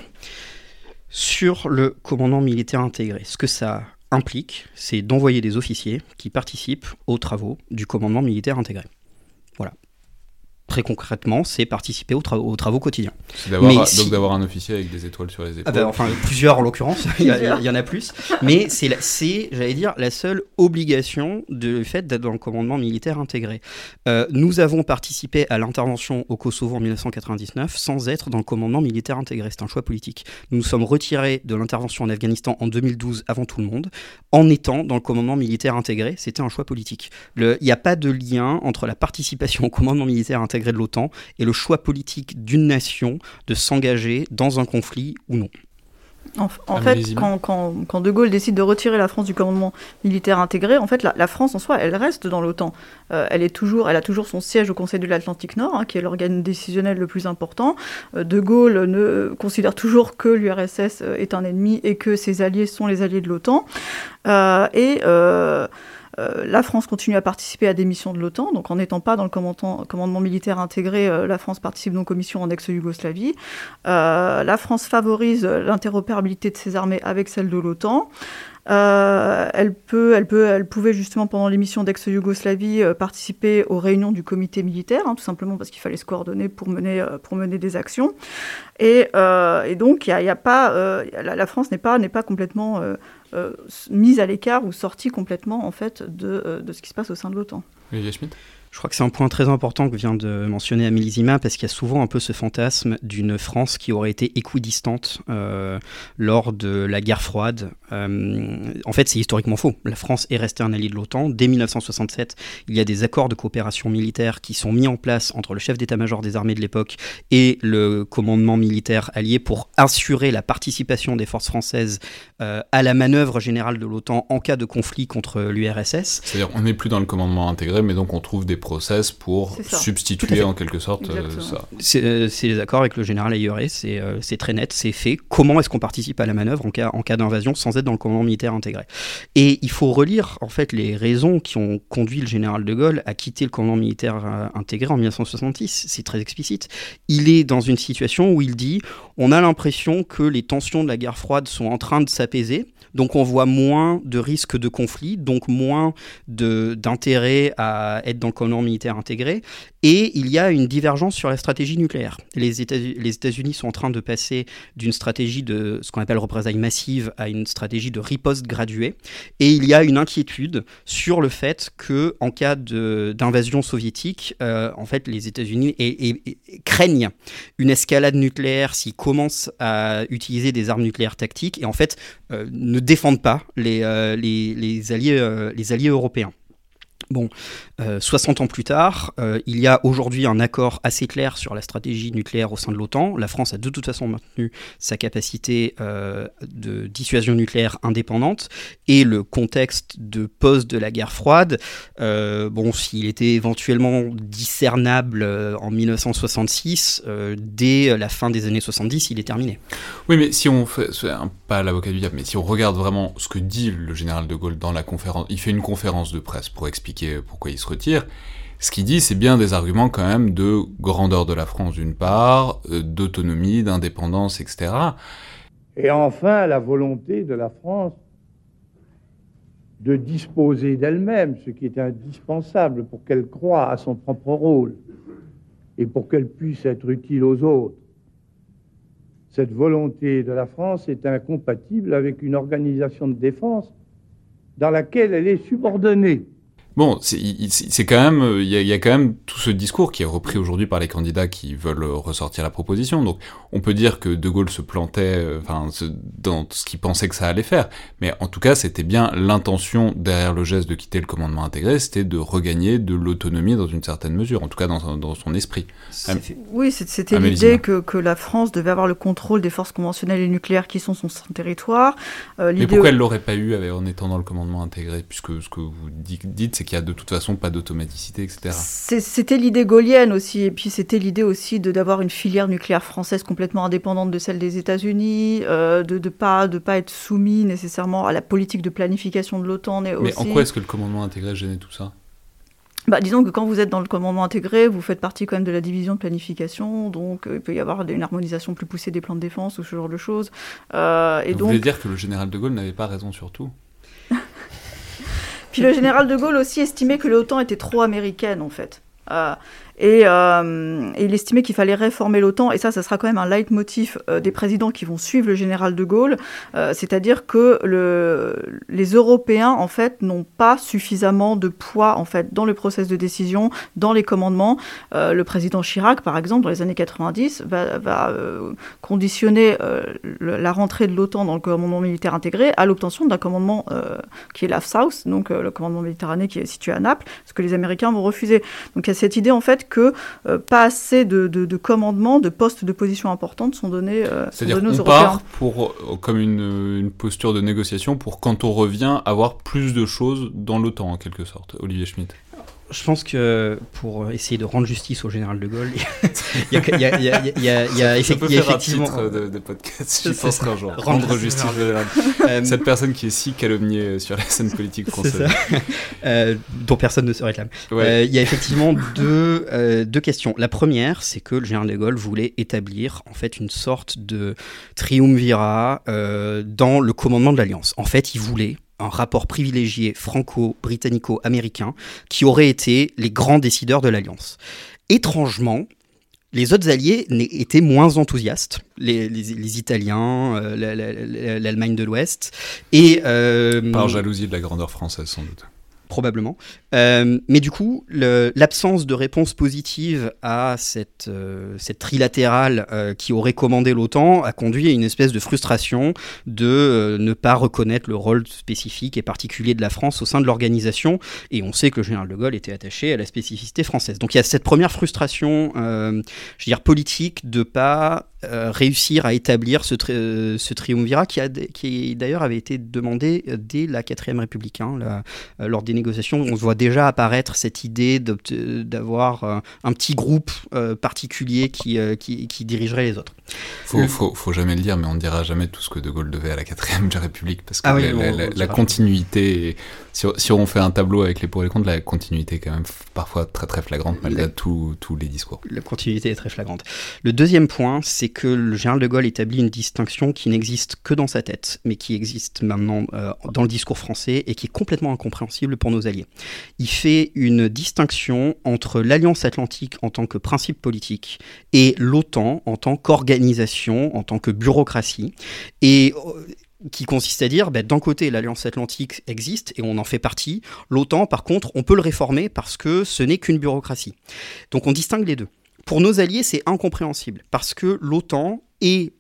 sur le commandement militaire intégré, ce que ça implique, c'est d'envoyer des officiers qui participent aux travaux du commandement militaire intégré. Voilà. Très concrètement, c'est participer aux, tra- aux travaux quotidiens. C'est d'avoir, Mais donc si... d'avoir un officier avec des étoiles sur les épaules. Ah ben, enfin, plusieurs en l'occurrence, il y, a, il y en a plus. Mais c'est, la, c'est, j'allais dire, la seule obligation du fait d'être dans le commandement militaire intégré. Euh, nous avons participé à l'intervention au Kosovo en dix-neuf cent quatre-vingt-dix-neuf sans être dans le commandement militaire intégré. C'est un choix politique. Nous nous sommes retirés de l'intervention en Afghanistan en deux mille douze avant tout le monde, en étant dans le commandement militaire intégré. C'était un choix politique. Il n'y a pas de lien entre la participation au commandement militaire intégré de l'OTAN et le choix politique d'une nation de s'engager dans un conflit ou non. En, en fait, quand, quand, quand De Gaulle décide de retirer la France du commandement militaire intégré, en fait, la, la France en soi, elle reste dans l'OTAN. Euh, elle est toujours, elle a toujours son siège au Conseil de l'Atlantique Nord, hein, qui est l'organe décisionnel le plus important. Euh, De Gaulle ne considère toujours que l'U R S S est un ennemi et que ses alliés sont les alliés de l'OTAN. Euh, et euh, Euh, la France continue à participer à des missions de l'OTAN, donc en n'étant pas dans le commandement, commandement militaire intégré, euh, la France participe donc aux missions en ex-Yougoslavie. Euh, la France favorise l'interopérabilité de ses armées avec celle de l'OTAN. Euh, elle, peut, elle, peut, elle pouvait justement pendant les missions d'ex-Yougoslavie euh, participer aux réunions du comité militaire, hein, tout simplement parce qu'il fallait se coordonner pour mener, euh, pour mener des actions. Et, euh, et donc, y a, y a pas, euh, la, la France n'est pas, n'est pas complètement euh, euh, mise à l'écart ou sortie complètement en fait, de, euh, de ce qui se passe au sein de l'OTAN. Olivier Schmitt. Je crois que c'est un point très important que vient de mentionner Amélie Zima, parce qu'il y a souvent un peu ce fantasme d'une France qui aurait été équidistante euh, lors de la guerre froide. Euh, en fait, c'est historiquement faux. La France est restée un allié de l'OTAN. Dès dix-neuf cent soixante-sept, il y a des accords de coopération militaire qui sont mis en place entre le chef d'état-major des armées de l'époque et le commandement militaire allié pour assurer la participation des forces françaises euh, à la manœuvre générale de l'OTAN en cas de conflit contre l'U R S S. C'est-à-dire on n'est plus dans le commandement intégré, mais donc on trouve des process pour substituer en quelque sorte euh, ça. C'est, euh, c'est les accords avec le général Ayoret, c'est, euh, c'est très net, c'est fait. Comment est-ce qu'on participe à la manœuvre en cas, en cas d'invasion sans être dans le commandement militaire intégré? Et il faut relire en fait les raisons qui ont conduit le général de Gaulle à quitter le commandement militaire euh, intégré en dix-neuf cent soixante-six. C'est très explicite. Il est dans une situation où il dit on a l'impression que les tensions de la guerre froide sont en train de s'apaiser. Donc on voit moins de risques de conflit, donc moins de, d'intérêt à être dans le commandement militaire intégré. Et il y a une divergence sur la stratégie nucléaire. Les, États, les États-Unis sont en train de passer d'une stratégie de ce qu'on appelle représailles massives à une stratégie de riposte graduée. Et il y a une inquiétude sur le fait qu'en cas de, d'invasion soviétique, euh, en fait, les États-Unis et, et, et, craignent une escalade nucléaire s'ils commencent à utiliser des armes nucléaires tactiques et en fait euh, ne défendent pas les, euh, les, les, alliés, euh, les alliés européens. Bon, euh, soixante ans plus tard, euh, il y a aujourd'hui un accord assez clair sur la stratégie nucléaire au sein de l'OTAN. La France a de toute façon maintenu sa capacité euh, de dissuasion nucléaire indépendante et le contexte de pause de la guerre froide, euh, bon, s'il était éventuellement discernable euh, en dix-neuf cent soixante-six, euh, dès la fin des années soixante-dix, il est terminé. Oui, mais si on fait, c'est un, pas l'avocat du diable, mais si on regarde vraiment ce que dit le général de Gaulle dans la conférence, il fait une conférence de presse pour expliquer pourquoi il se retire. Ce qu'il dit, c'est bien des arguments quand même de grandeur de la France d'une part, euh, d'autonomie, d'indépendance, et cetera. Et enfin, la volonté de la France de disposer d'elle-même, ce qui est indispensable pour qu'elle croie à son propre rôle et pour qu'elle puisse être utile aux autres. Cette volonté de la France est incompatible avec une organisation de défense dans laquelle elle est subordonnée. Bon, c'est, c'est quand même, il y, a, il y a quand même tout ce discours qui est repris aujourd'hui par les candidats qui veulent ressortir la proposition. Donc, on peut dire que De Gaulle se plantait, enfin, dans ce qu'il pensait que ça allait faire. Mais en tout cas, c'était bien l'intention derrière le geste de quitter le commandement intégré, c'était de regagner de l'autonomie dans une certaine mesure, en tout cas dans, dans son esprit. Am- oui, c'était Amélie l'idée que, que la France devait avoir le contrôle des forces conventionnelles et nucléaires qui sont son, son territoire. Euh, Mais pourquoi elle l'aurait pas eu en étant dans le commandement intégré, puisque ce que vous dites, c'est qu'il y a de toute façon pas d'automaticité, et cetera. C'est, c'était l'idée gaullienne aussi, et puis c'était l'idée aussi de, d'avoir une filière nucléaire française complètement indépendante de celle des États-Unis, euh, de ne pas, de pas être soumis nécessairement à la politique de planification de l'OTAN. Mais aussi... en quoi est-ce que le commandement intégré gênait tout ça ? Bah, disons que quand vous êtes dans le commandement intégré, vous faites partie quand même de la division de planification, donc euh, il peut y avoir une harmonisation plus poussée des plans de défense ou ce genre de choses. Euh, et vous donc... voulez dire que le général de Gaulle n'avait pas raison sur tout ? Puis le général de Gaulle aussi estimait que l'OTAN était trop américaine, en fait. Euh, et, euh, et il estimait qu'il fallait réformer l'OTAN, et ça, ça sera quand même un leitmotiv euh, des présidents qui vont suivre le général de Gaulle, euh, c'est-à-dire que le, les Européens, en fait, n'ont pas suffisamment de poids, en fait, dans le processus de décision, dans les commandements. Euh, le président Chirac, par exemple, dans les années quatre-vingt-dix, va, va euh, conditionner euh, le, la rentrée de l'OTAN dans le commandement militaire intégré à l'obtention d'un commandement euh, qui est l'A F South, donc euh, le commandement méditerranéen qui est situé à Naples, ce que les Américains vont refuser. Donc il y a cette idée, en fait, que euh, pas assez de, de, de commandements, de postes de position importantes sont donnés, euh, C'est-à-dire sont donnés aux qu'on Européens. part pour, euh, comme une, une posture de négociation pour, quand on revient, avoir plus de choses dans l'OTAN, en quelque sorte. Olivier Schmitt. Je pense que pour essayer de rendre justice au général de Gaulle, il y a, il y a, il y a, il y a, il y a ça effect- peut il y a faire effectivement un titre de, de podcast, je pense qu'un jour. Rendre Rendre justice au général. Euh, Cette personne qui est si calomniée sur la scène politique française. C'est ça. euh, dont personne ne se réclame. Ouais. Euh, il y a effectivement deux, euh, deux questions. La première, c'est que le général de Gaulle voulait établir en fait une sorte de triumvirat euh, dans le commandement de l'Alliance. En fait, il voulait un rapport privilégié franco-britannico-américain qui aurait été les grands décideurs de l'Alliance. Étrangement, les autres alliés étaient moins enthousiastes, les, les, les Italiens, euh, la, la, l'Allemagne de l'Ouest, et... Euh, Par jalousie de la grandeur française, sans doute. Probablement. Euh, mais du coup, le, l'absence de réponse positive à cette, euh, cette trilatérale euh, qui aurait commandé l'OTAN a conduit à une espèce de frustration de euh, ne pas reconnaître le rôle spécifique et particulier de la France au sein de l'organisation. Et on sait que le général de Gaulle était attaché à la spécificité française. Donc il y a cette première frustration, euh, je veux dire, politique de ne pas euh, réussir à établir ce, tri- euh, ce triumvirat qui, a, qui d'ailleurs avait été demandé dès la quatrième République, hein, la, euh, lors des négociations. On voit déjà apparaître cette idée d'avoir euh, un petit groupe euh, particulier qui, euh, qui, qui dirigerait les autres. Faut, faut, faut jamais le dire, mais on ne dira jamais tout ce que De Gaulle devait à la quatrième République, parce que ah oui, la, bon, la, bon, la, la continuité, si, si on fait un tableau avec les pour et les contre, la continuité est quand même parfois très très flagrante malgré la, tous les discours. La continuité est très flagrante. Le deuxième point, c'est que le général de Gaulle établit une distinction qui n'existe que dans sa tête, mais qui existe maintenant euh, dans le discours français et qui est complètement incompréhensible pour nos alliés. Il fait une distinction entre l'Alliance Atlantique en tant que principe politique et l'OTAN en tant qu'organisation, en tant que bureaucratie, et qui consiste à dire, ben, d'un côté, l'Alliance Atlantique existe et on en fait partie. L'OTAN, par contre, on peut le réformer parce que ce n'est qu'une bureaucratie. Donc on distingue les deux. Pour nos alliés, c'est incompréhensible parce que l'OTAN est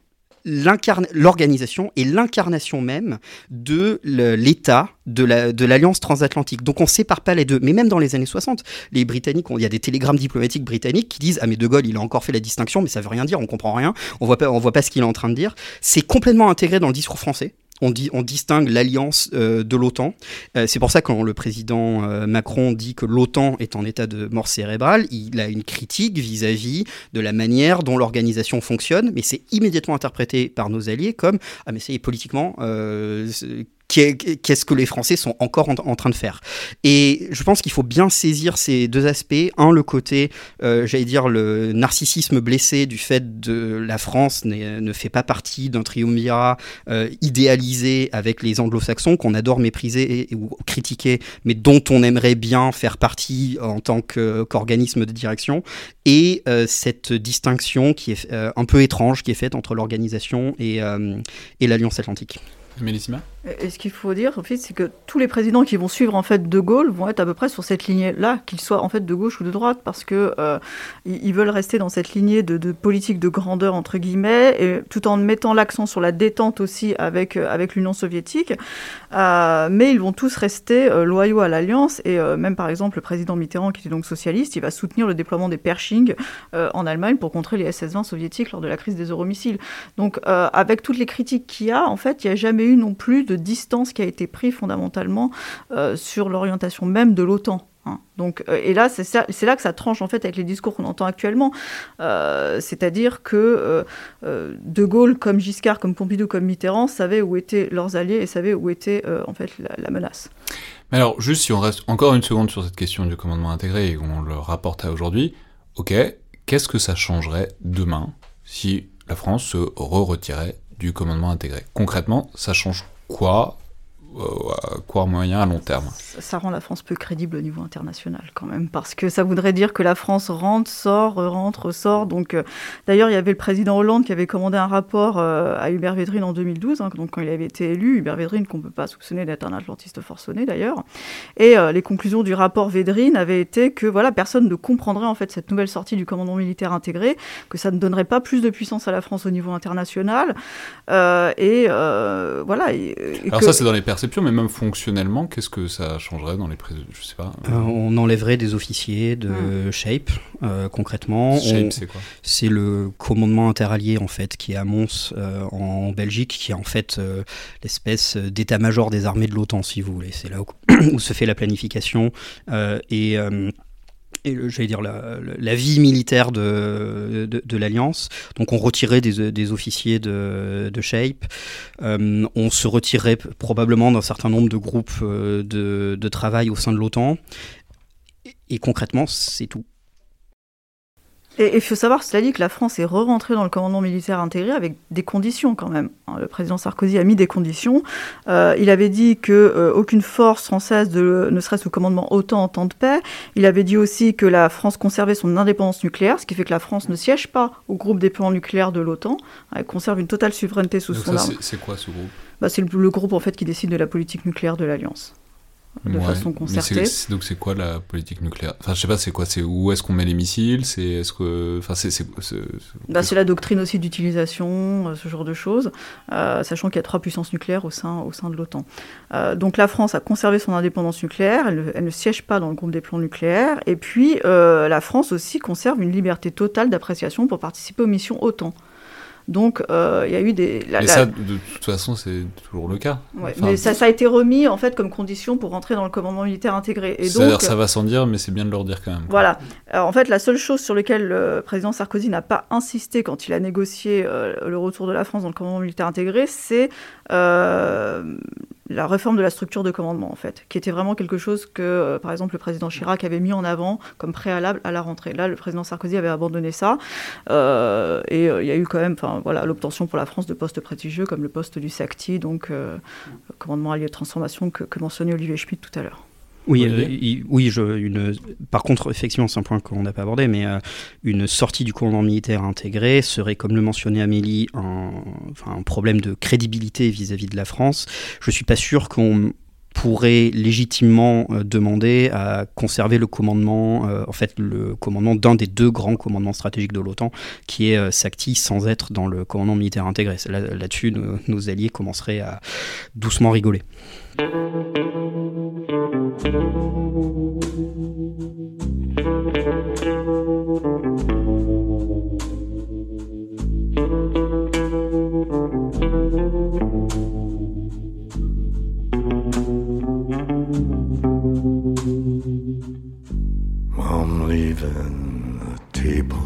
l'organisation et l'incarnation même de l'État de, la, de l'Alliance transatlantique. Donc on ne sépare pas les deux. Mais même dans les années soixante, les Britanniques, il y a des télégrammes diplomatiques britanniques qui disent « Ah mais De Gaulle, il a encore fait la distinction, mais ça ne veut rien dire, on ne comprend rien, on voit pas, on voit pas ce qu'il est en train de dire. » C'est complètement intégré dans le discours français. On, dit, on distingue l'alliance euh, de l'OTAN. Euh, c'est pour ça que quand le président euh, Macron dit que l'OTAN est en état de mort cérébrale, il a une critique vis-à-vis de la manière dont l'organisation fonctionne, mais c'est immédiatement interprété par nos alliés comme « Ah mais ça y est, politiquement, euh, qu'est-ce que les Français sont encore en, en train de faire ?» Et je pense qu'il faut bien saisir ces deux aspects. Un, le côté, euh, j'allais dire, le narcissisme blessé du fait de la France ne fait pas partie d'un triumvirat euh, idéalisé avec les anglo-saxons qu'on adore mépriser et, ou critiquer, mais dont on aimerait bien faire partie en tant que, qu'organisme de direction. Et euh, cette distinction qui est euh, un peu étrange qui est faite entre l'organisation et, euh, et l'Alliance Atlantique. Mélissima ? Et ce qu'il faut dire, en fait, c'est que tous les présidents qui vont suivre en fait De Gaulle vont être à peu près sur cette lignée-là, qu'ils soient en fait de gauche ou de droite, parce que euh, ils veulent rester dans cette lignée de, de politique de grandeur entre guillemets, et tout en mettant l'accent sur la détente aussi avec euh, avec l'Union soviétique. Euh, mais ils vont tous rester euh, loyaux à l'alliance, et euh, même par exemple le président Mitterrand, qui était donc socialiste, il va soutenir le déploiement des Pershing euh, en Allemagne pour contrer les S S vingt soviétiques lors de la crise des euromissiles. Donc euh, avec toutes les critiques qu'il y a, en fait, il n'y a jamais eu non plus de distance qui a été prise fondamentalement euh, sur l'orientation même de l'OTAN. Hein. Donc, euh, et là, c'est, ça, c'est là que ça tranche en fait avec les discours qu'on entend actuellement. Euh, c'est-à-dire que euh, euh, De Gaulle, comme Giscard, comme Pompidou, comme Mitterrand, savaient où étaient leurs alliés et savaient où était euh, en fait la, la menace. Mais alors, juste si on reste encore une seconde sur cette question du commandement intégré et qu'on le rapporte à aujourd'hui, ok, qu'est-ce que ça changerait demain si la France se re-retirait du commandement intégré? Concrètement, ça change quoi, euh, à court, moyen, à long terme? Ça, ça rend la France peu crédible au niveau international quand même, parce que ça voudrait dire que la France rentre, sort, rentre, sort. Donc, euh, d'ailleurs, il y avait le président Hollande qui avait commandé un rapport euh, à Hubert Védrine en deux mille douze, hein, donc quand il avait été élu, Hubert Védrine qu'on ne peut pas soupçonner d'être un atlantiste forcené d'ailleurs. Et euh, les conclusions du rapport Védrine avaient été que voilà, personne ne comprendrait en fait cette nouvelle sortie du commandement militaire intégré, que ça ne donnerait pas plus de puissance à la France au niveau international. Euh, et euh, voilà. Et, et Alors que... ça, c'est dans les perceptions, mais même fonctionnellement, qu'est-ce que ça changerait dans les prises? Je sais pas. Euh, on enlèverait des officiers de mmh. SHAPE, euh, concrètement. SHAPE, on... c'est quoi? C'est le commandement interallié, en fait, qui est à Mons, euh, en Belgique, qui est en fait euh, l'espèce d'état-major des armées de l'OTAN, si vous voulez. C'est là où, où se fait la planification euh, et... Euh, et le, j'allais dire la, la vie militaire de, de, de l'Alliance. Donc on retirait des, des officiers de, de SHAPE, euh, on se retirait probablement d'un certain nombre de groupes euh, de, de travail au sein de l'OTAN, et, et concrètement c'est tout. Et il faut savoir, cela dit, que la France est re-rentrée dans le commandement militaire intégré avec des conditions quand même. Le président Sarkozy a mis des conditions. Euh, il avait dit qu'aucune euh, force française de, ne serait sous commandement OTAN en temps de paix. Il avait dit aussi que la France conservait son indépendance nucléaire, ce qui fait que la France ne siège pas au groupe des plans nucléaires de l'OTAN. Elle conserve une totale souveraineté sous Donc son ça, arme. C'est, c'est quoi ce groupe? Bah, c'est le, le groupe en fait, qui décide de la politique nucléaire de l'Alliance. De ouais, façon concertée. Mais c'est, c'est, donc c'est quoi la politique nucléaire? Enfin, je sais pas, c'est quoi? C'est où est-ce qu'on met les missiles? C'est est-ce que, enfin, c'est, c'est, c'est, c'est... Bah, c'est la doctrine aussi d'utilisation, ce genre de choses, euh, sachant qu'il y a trois puissances nucléaires au sein, au sein de l'OTAN. Euh, donc la France a conservé son indépendance nucléaire, elle, elle ne siège pas dans le groupe des plans nucléaires, et puis euh, la France aussi conserve une liberté totale d'appréciation pour participer aux missions OTAN. Donc, il euh, y a eu des... La, mais la... ça, de toute façon, c'est toujours le cas. Ouais, enfin, mais ça, ça a été remis, en fait, comme condition pour rentrer dans le commandement militaire intégré. Et c'est-à-dire, donc, ça va sans dire, mais c'est bien de le redire quand même. Quoi. Voilà. Alors, en fait, la seule chose sur laquelle le président Sarkozy n'a pas insisté quand il a négocié euh, le retour de la France dans le commandement militaire intégré, c'est euh, la réforme de la structure de commandement, en fait, qui était vraiment quelque chose que, euh, par exemple, le président Chirac avait mis en avant comme préalable à la rentrée. Là, le président Sarkozy avait abandonné ça, euh, et il euh, y a eu quand même, enfin, voilà, l'obtention pour la France de postes prestigieux comme le poste du SACTI, donc euh, le commandement allié de transformation que, que mentionnait Olivier Schmitt tout à l'heure. Oui, euh, il, oui je, une, par contre, effectivement, c'est un point qu'on n'a pas abordé, mais euh, une sortie du commandement militaire intégré serait, comme le mentionnait Amélie, un, enfin, un problème de crédibilité vis-à-vis de la France. Je ne suis pas sûr qu'on pourrait légitimement euh, demander à conserver le commandement, euh, en fait, le commandement d'un des deux grands commandements stratégiques de l'OTAN, qui est euh, SACTI, sans être dans le commandement militaire intégré. Là, là-dessus, nos, nos alliés commenceraient à doucement rigoler. I'm leaving the table.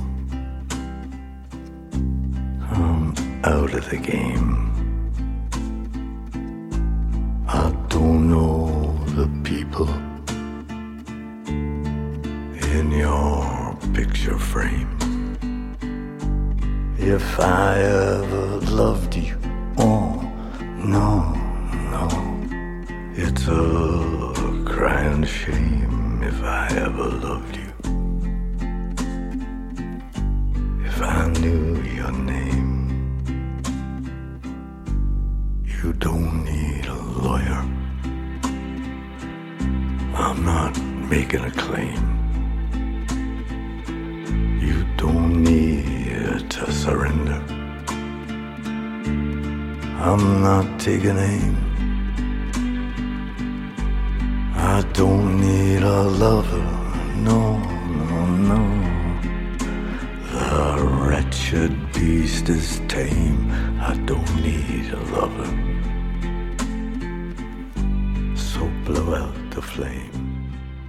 I'm out of the game. I don't know the people in your picture frame. If I ever loved you, oh, no, no. It's a crying shame if I ever loved you. If I knew your name, You don't need a lawyer. I'm not making a claim. You don't need to surrender. I'm not taking aim. I don't need a lover, no, no, no. The wretched beast is tame. I don't need a lover. So blow out the flame.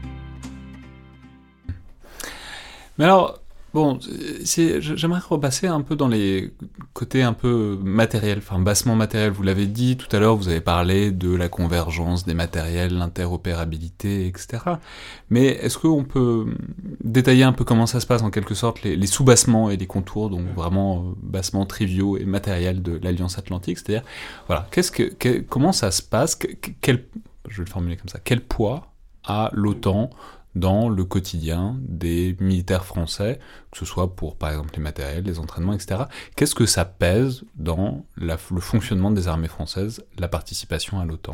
Mais alors, bon, c'est, j'aimerais repasser un peu dans les côtés un peu matériels, enfin bassement matériels. Vous l'avez dit tout à l'heure, vous avez parlé de la convergence des matériels, l'interopérabilité, et cetera. Mais est-ce qu'on peut détailler un peu comment ça se passe en quelque sorte, les, les sous-bassements et les contours, donc vraiment euh, bassements triviaux et matériels de l'Alliance Atlantique, c'est-à-dire, voilà, qu'est-ce que, que, comment ça se passe, que, quel, je vais le formuler comme ça, quel poids a l'OTAN dans le quotidien des militaires français, que ce soit pour, par exemple, les matériels, les entraînements, et cetera. Qu'est-ce que ça pèse dans la, le fonctionnement des armées françaises, la participation à l'OTAN ?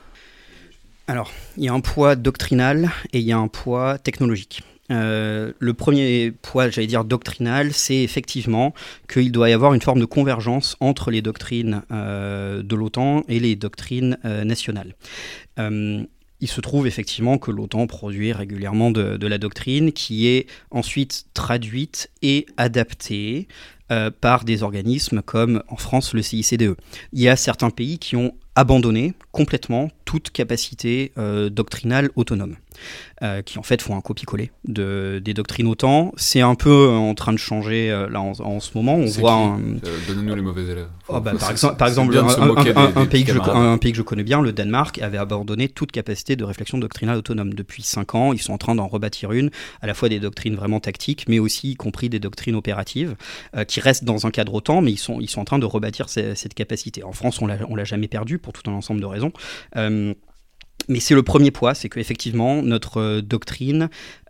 Alors, il y a un poids doctrinal et il y a un poids technologique. Euh, le premier poids, j'allais dire doctrinal, c'est effectivement qu'il doit y avoir une forme de convergence entre les doctrines euh, de l'OTAN et les doctrines euh, nationales. Euh, Il se trouve effectivement que l'OTAN produit régulièrement de, de la doctrine qui est ensuite traduite et adaptée euh, par des organismes comme en France le C I C D E. Il y a certains pays qui ont abandonné complètement toute capacité euh, doctrinale autonome, euh, qui en fait font un copier-coller de, des doctrines OTAN. C'est un peu en train de changer euh, là en, en ce moment. On c'est voit un... euh, Donnez-nous les mauvais élèves. Oh bah, par exemple, par exemple un, un, un, des, un, des pays que je, un, un pays que je connais bien, le Danemark, avait abandonné toute capacité de réflexion doctrinale autonome. Depuis cinq ans, ils sont en train d'en rebâtir une, à la fois des doctrines vraiment tactiques, mais aussi y compris des doctrines opératives, euh, qui restent dans un cadre OTAN, mais ils sont, ils sont en train de rebâtir ces, cette capacité. En France, on l'a, on l'a jamais perdu pour tout un ensemble de raisons. Euh, mais c'est le premier poids, c'est qu'effectivement, notre euh, doctrine,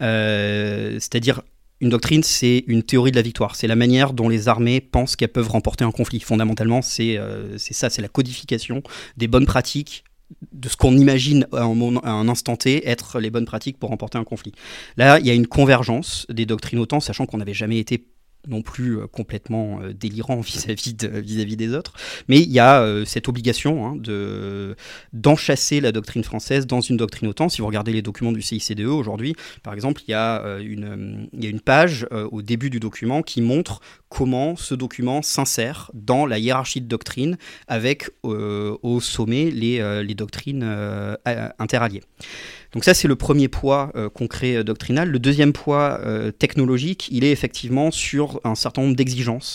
euh, c'est-à-dire une doctrine, c'est une théorie de la victoire. C'est la manière dont les armées pensent qu'elles peuvent remporter un conflit. Fondamentalement, c'est, euh, c'est ça, c'est la codification des bonnes pratiques, de ce qu'on imagine à un, moment, à un instant T être les bonnes pratiques pour remporter un conflit. Là, il y a une convergence des doctrines OTAN, sachant qu'on n'avait jamais été non plus euh, complètement euh, délirant vis-à-vis, de, vis-à-vis des autres, mais il y a euh, cette obligation hein, de, d'enchasser la doctrine française dans une doctrine OTAN. Si vous regardez les documents du C I C D E aujourd'hui, par exemple, il y a, euh, une, il y a une page euh, au début du document qui montre comment ce document s'insère dans la hiérarchie de doctrine avec euh, au sommet les, euh, les doctrines euh, interalliées. Donc ça, c'est le premier poids euh, concret euh, doctrinal. Le deuxième poids euh, technologique, il est effectivement sur un certain nombre d'exigences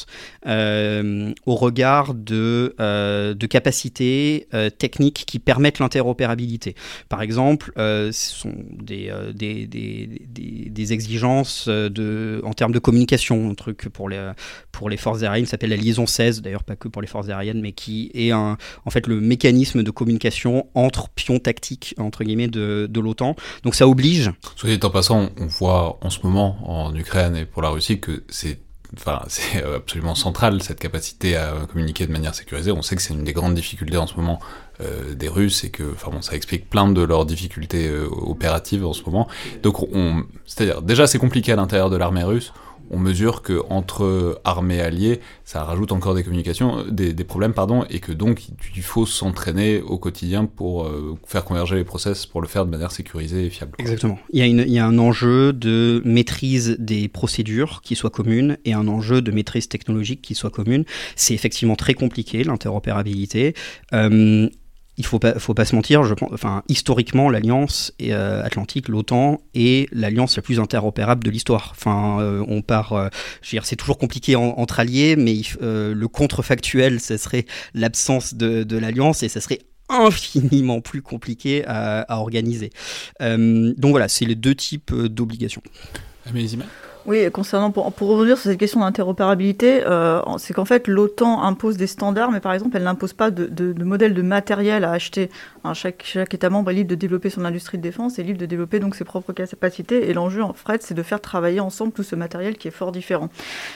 euh, au regard de, euh, de capacités euh, techniques qui permettent l'interopérabilité. Par exemple, euh, ce sont des, euh, des, des, des, des exigences de, en termes de communication, un truc pour les, pour les forces aériennes, ça s'appelle la liaison seize, d'ailleurs pas que pour les forces aériennes, mais qui est un, en fait le mécanisme de communication entre pions tactiques, entre guillemets, de, de l'OTAN. Donc ça oblige. Soit dit en passant, on voit en ce moment en Ukraine et pour la Russie que c'est, enfin, c'est absolument central cette capacité à communiquer de manière sécurisée. On sait que c'est une des grandes difficultés en ce moment euh, des Russes et que, enfin bon, ça explique plein de leurs difficultés euh, opératives en ce moment. Donc, on, c'est-à-dire déjà c'est compliqué à l'intérieur de l'armée russe. On mesure que entre armées alliées, ça rajoute encore des communications, des, des problèmes, pardon, et que donc il faut s'entraîner au quotidien pour euh, faire converger les process, pour le faire de manière sécurisée et fiable. Exactement. Il y a, une, il y a un enjeu de maîtrise des procédures qui soit commune et un enjeu de maîtrise technologique qui soit commune. C'est effectivement très compliqué, l'interopérabilité. Euh, Il ne faut pas, faut pas se mentir, je pense, enfin, historiquement, l'Alliance euh, Atlantique, l'OTAN, est l'alliance la plus interopérable de l'histoire. Enfin, euh, on part, euh, je veux dire, c'est toujours compliqué en, entre alliés, mais euh, le contrefactuel, ce serait l'absence de, de l'alliance et ça serait infiniment plus compliqué à, à organiser. Euh, donc voilà, c'est les deux types d'obligations. Amélie Zimmer ? Oui, concernant, pour, pour revenir sur cette question d'interopérabilité, euh, c'est qu'en fait, l'OTAN impose des standards, mais par exemple, elle n'impose pas de, de, de modèle de matériel à acheter. Hein, chaque, chaque État membre est libre de développer son industrie de défense et libre de développer donc ses propres capacités. Et l'enjeu, en fait, c'est de faire travailler ensemble tout ce matériel qui est fort différent.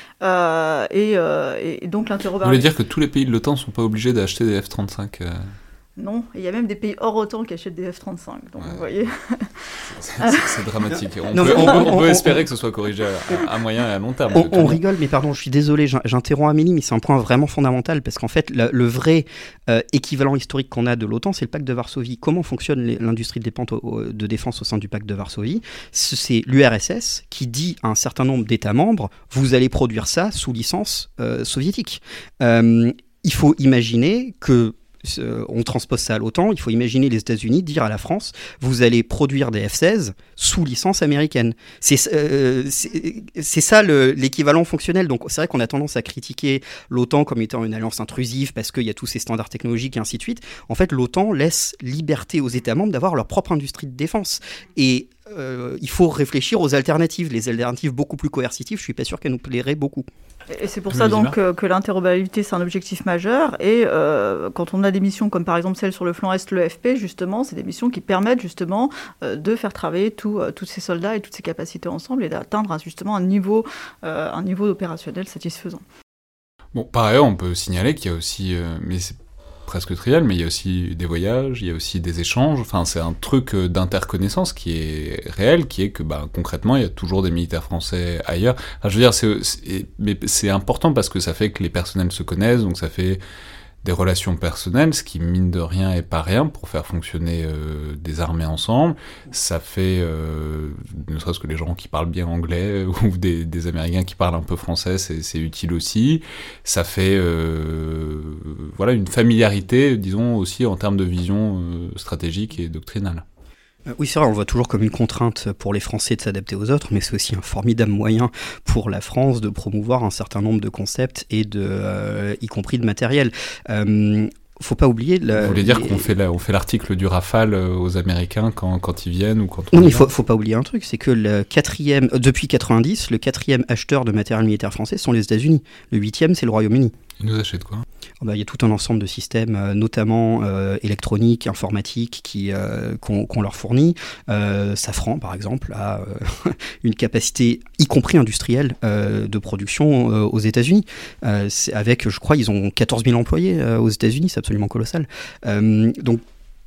Euh, et, euh, et donc l'interopérabilité... Vous voulez dire que tous les pays de l'OTAN ne sont pas obligés d'acheter des F trente-cinq euh... Non, il y a même des pays hors OTAN qui achètent des F trente-cinq, donc ouais. Vous voyez... c'est, c'est, c'est dramatique. On, non, peut, on, on, on, on peut on, espérer on, que ce soit corrigé à, à moyen et à long terme. On, on rigole, mais pardon, je suis désolé, j'interromps Amélie, mais c'est un point vraiment fondamental, parce qu'en fait, le, le vrai euh, équivalent historique qu'on a de l'OTAN, c'est le pacte de Varsovie. Comment fonctionne les, l'industrie de, au, de défense au sein du pacte de Varsovie ? C'est l'U R S S qui dit à un certain nombre d'États membres, vous allez produire ça sous licence euh, soviétique. Euh, il faut imaginer que on transpose ça à l'OTAN, il faut imaginer les États-Unis dire à la France, vous allez produire des F seize sous licence américaine. C'est, euh, c'est, c'est ça le, l'équivalent fonctionnel. Donc c'est vrai qu'on a tendance à critiquer l'OTAN comme étant une alliance intrusive parce qu'il y a tous ces standards technologiques et ainsi de suite. En fait, l'OTAN laisse liberté aux États membres d'avoir leur propre industrie de défense. Et euh, il faut réfléchir aux alternatives. Les alternatives beaucoup plus coercitives, je suis pas sûr qu'elles nous plairaient beaucoup. Et c'est pour ça donc que, que l'interopérabilité c'est un objectif majeur et euh, quand on a des missions comme par exemple celle sur le flanc Est, l'E F P justement, c'est des missions qui permettent justement euh, de faire travailler tout, euh, tous ces soldats et toutes ces capacités ensemble et d'atteindre justement un niveau, euh, un niveau opérationnel satisfaisant. Bon, par ailleurs, on peut signaler qu'il y a aussi, euh, mais c'est presque trivial, mais il y a aussi des voyages, il y a aussi des échanges, enfin c'est un truc d'interconnaissance qui est réel, qui est que bah, concrètement il y a toujours des militaires français ailleurs. Enfin, je veux dire, c'est, c'est, mais c'est important parce que ça fait que les personnels se connaissent, donc ça fait des relations personnelles, ce qui mine de rien est pas rien pour faire fonctionner euh, des armées ensemble. Ça fait, euh, ne serait-ce que les gens qui parlent bien anglais ou des, des Américains qui parlent un peu français, c'est, c'est utile aussi. Ça fait euh, voilà une familiarité, disons aussi en termes de vision euh, stratégique et doctrinale. Oui, c'est vrai, on le voit toujours comme une contrainte pour les Français de s'adapter aux autres, mais c'est aussi un formidable moyen pour la France de promouvoir un certain nombre de concepts, et de, euh, y compris de matériel. Euh, faut pas oublier... La, Vous voulez dire les... qu'on fait, la, on fait l'article du Rafale aux Américains quand, quand ils viennent ou quand on Non, mais il faut, faut pas oublier un truc, c'est que le quatrième, depuis quatre-vingt-dix, le quatrième acheteur de matériel militaire français sont les États-Unis. Le huitième, c'est le Royaume-Uni. Ils nous achètent quoi ? Oh bah, y a tout un ensemble de systèmes, euh, notamment euh, électroniques, informatiques, qui, euh, qu'on, qu'on leur fournit. Euh, Safran, par exemple, a euh, une capacité, y compris industrielle, euh, de production euh, aux États-Unis. Euh, c'est avec, je crois, ils ont quatorze mille employés euh, aux États-Unis, c'est absolument colossal. Euh, donc,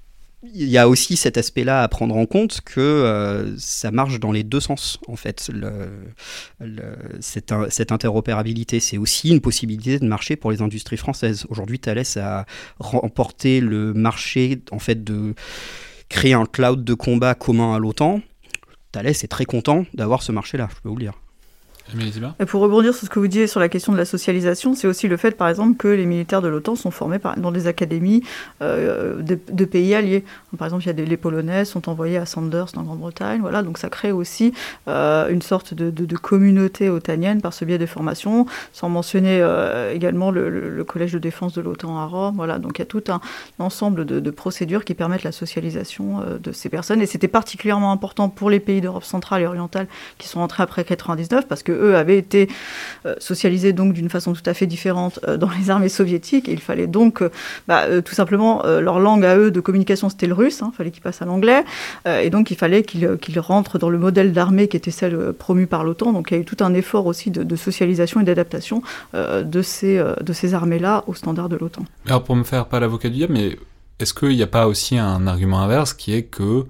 il y a aussi cet aspect-là à prendre en compte, que euh, ça marche dans les deux sens, en fait. Le, le, cette, cette interopérabilité, c'est aussi une possibilité de marché pour les industries françaises. Aujourd'hui, Thales a remporté le marché, en fait, de créer un cloud de combat commun à l'OTAN. Thales est très content d'avoir ce marché-là, je peux vous le dire. Et pour rebondir sur ce que vous disiez sur la question de la socialisation, c'est aussi le fait, par exemple, que les militaires de l'OTAN sont formés par, dans des académies euh, de, de pays alliés. Par exemple, il y a des, les Polonais sont envoyés à Sandhurst en Grande-Bretagne. Voilà, donc ça crée aussi euh, une sorte de, de, de communauté otanienne par ce biais des formations, sans mentionner euh, également le, le, le collège de défense de l'OTAN à Rome. Voilà, donc il y a tout un ensemble de, de procédures qui permettent la socialisation euh, de ces personnes. Et c'était particulièrement important pour les pays d'Europe centrale et orientale qui sont entrés après quatre-vingt-dix-neuf, parce que eux avaient été euh, socialisés donc d'une façon tout à fait différente euh, dans les armées soviétiques, et il fallait donc euh, bah, euh, tout simplement euh, leur langue à eux de communication c'était le russe, il hein, fallait qu'ils passent à l'anglais, euh, et donc il fallait qu'ils, qu'ils rentrent dans le modèle d'armée qui était celle euh, promue par l'OTAN. Donc il y a eu tout un effort aussi de, de socialisation et d'adaptation euh, de ces, euh, de ces armées-là aux standards de l'OTAN. Alors pour me faire pas l'avocat du diable, mais est-ce qu'il n'y a pas aussi un argument inverse qui est que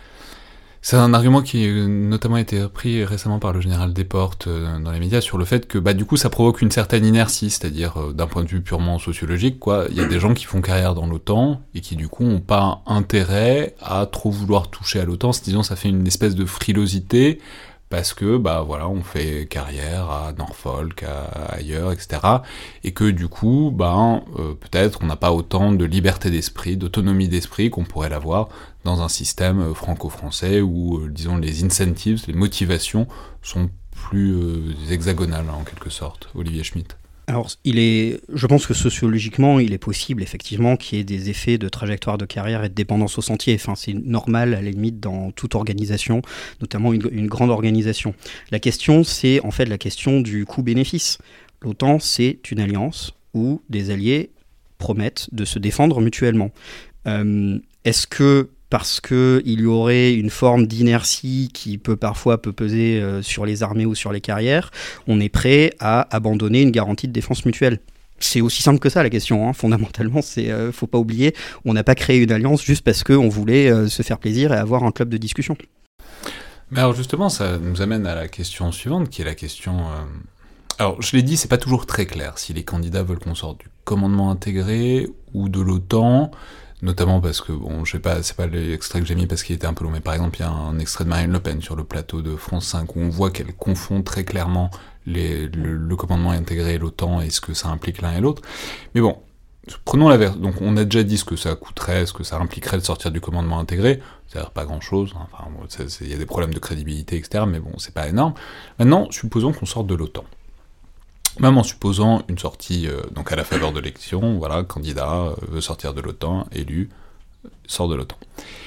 c'est un argument qui a notamment été repris récemment par le général Desportes euh, dans les médias sur le fait que bah du coup ça provoque une certaine inertie, c'est-à-dire euh, d'un point de vue purement sociologique, quoi, il y a des gens qui font carrière dans l'OTAN et qui du coup ont pas intérêt à trop vouloir toucher à l'OTAN, se disant ça fait une espèce de frilosité parce que bah voilà on fait carrière à Norfolk, à, ailleurs, et cetera. Et que du coup bah euh, peut-être on n'a pas autant de liberté d'esprit, d'autonomie d'esprit qu'on pourrait l'avoir dans un système franco-français où euh, disons les incentives, les motivations sont plus euh, hexagonales en quelque sorte. Olivier Schmitt. Alors, il est, je pense que sociologiquement, il est possible effectivement qu'il y ait des effets de trajectoire de carrière et de dépendance au sentier. Enfin, c'est normal à la limite dans toute organisation, notamment une, une grande organisation. La question, c'est en fait la question du coût-bénéfice. L'OTAN, c'est une alliance où des alliés promettent de se défendre mutuellement. Euh, est-ce que parce qu'il y aurait une forme d'inertie qui peut parfois peut peser euh, sur les armées ou sur les carrières, on est prêt à abandonner une garantie de défense mutuelle? C'est aussi simple que ça la question, hein. Fondamentalement, c'est euh, faut pas oublier, on n'a pas créé une alliance juste parce qu'on voulait euh, se faire plaisir et avoir un club de discussion. Mais alors justement, ça nous amène à la question suivante, qui est la question... Euh... Alors, je l'ai dit, c'est pas toujours très clair si les candidats veulent qu'on sorte du commandement intégré ou de l'OTAN... Notamment parce que, bon, je sais pas, c'est pas l'extrait que j'ai mis parce qu'il était un peu long, mais par exemple, il y a un extrait de Marine Le Pen sur le plateau de France cinq où on voit qu'elle confond très clairement les, le, le commandement intégré et l'OTAN et ce que ça implique l'un et l'autre. Mais bon, prenons la version. Donc, on a déjà dit ce que ça coûterait, ce que ça impliquerait de sortir du commandement intégré. C'est-à-dire pas grand-chose. Enfin, il y a des problèmes de crédibilité, et cetera. Mais bon, c'est pas énorme. Maintenant, supposons qu'on sorte de l'OTAN. Même en supposant une sortie, euh, donc à la faveur de l'élection, voilà, candidat euh, veut sortir de l'OTAN, élu, sort de l'OTAN.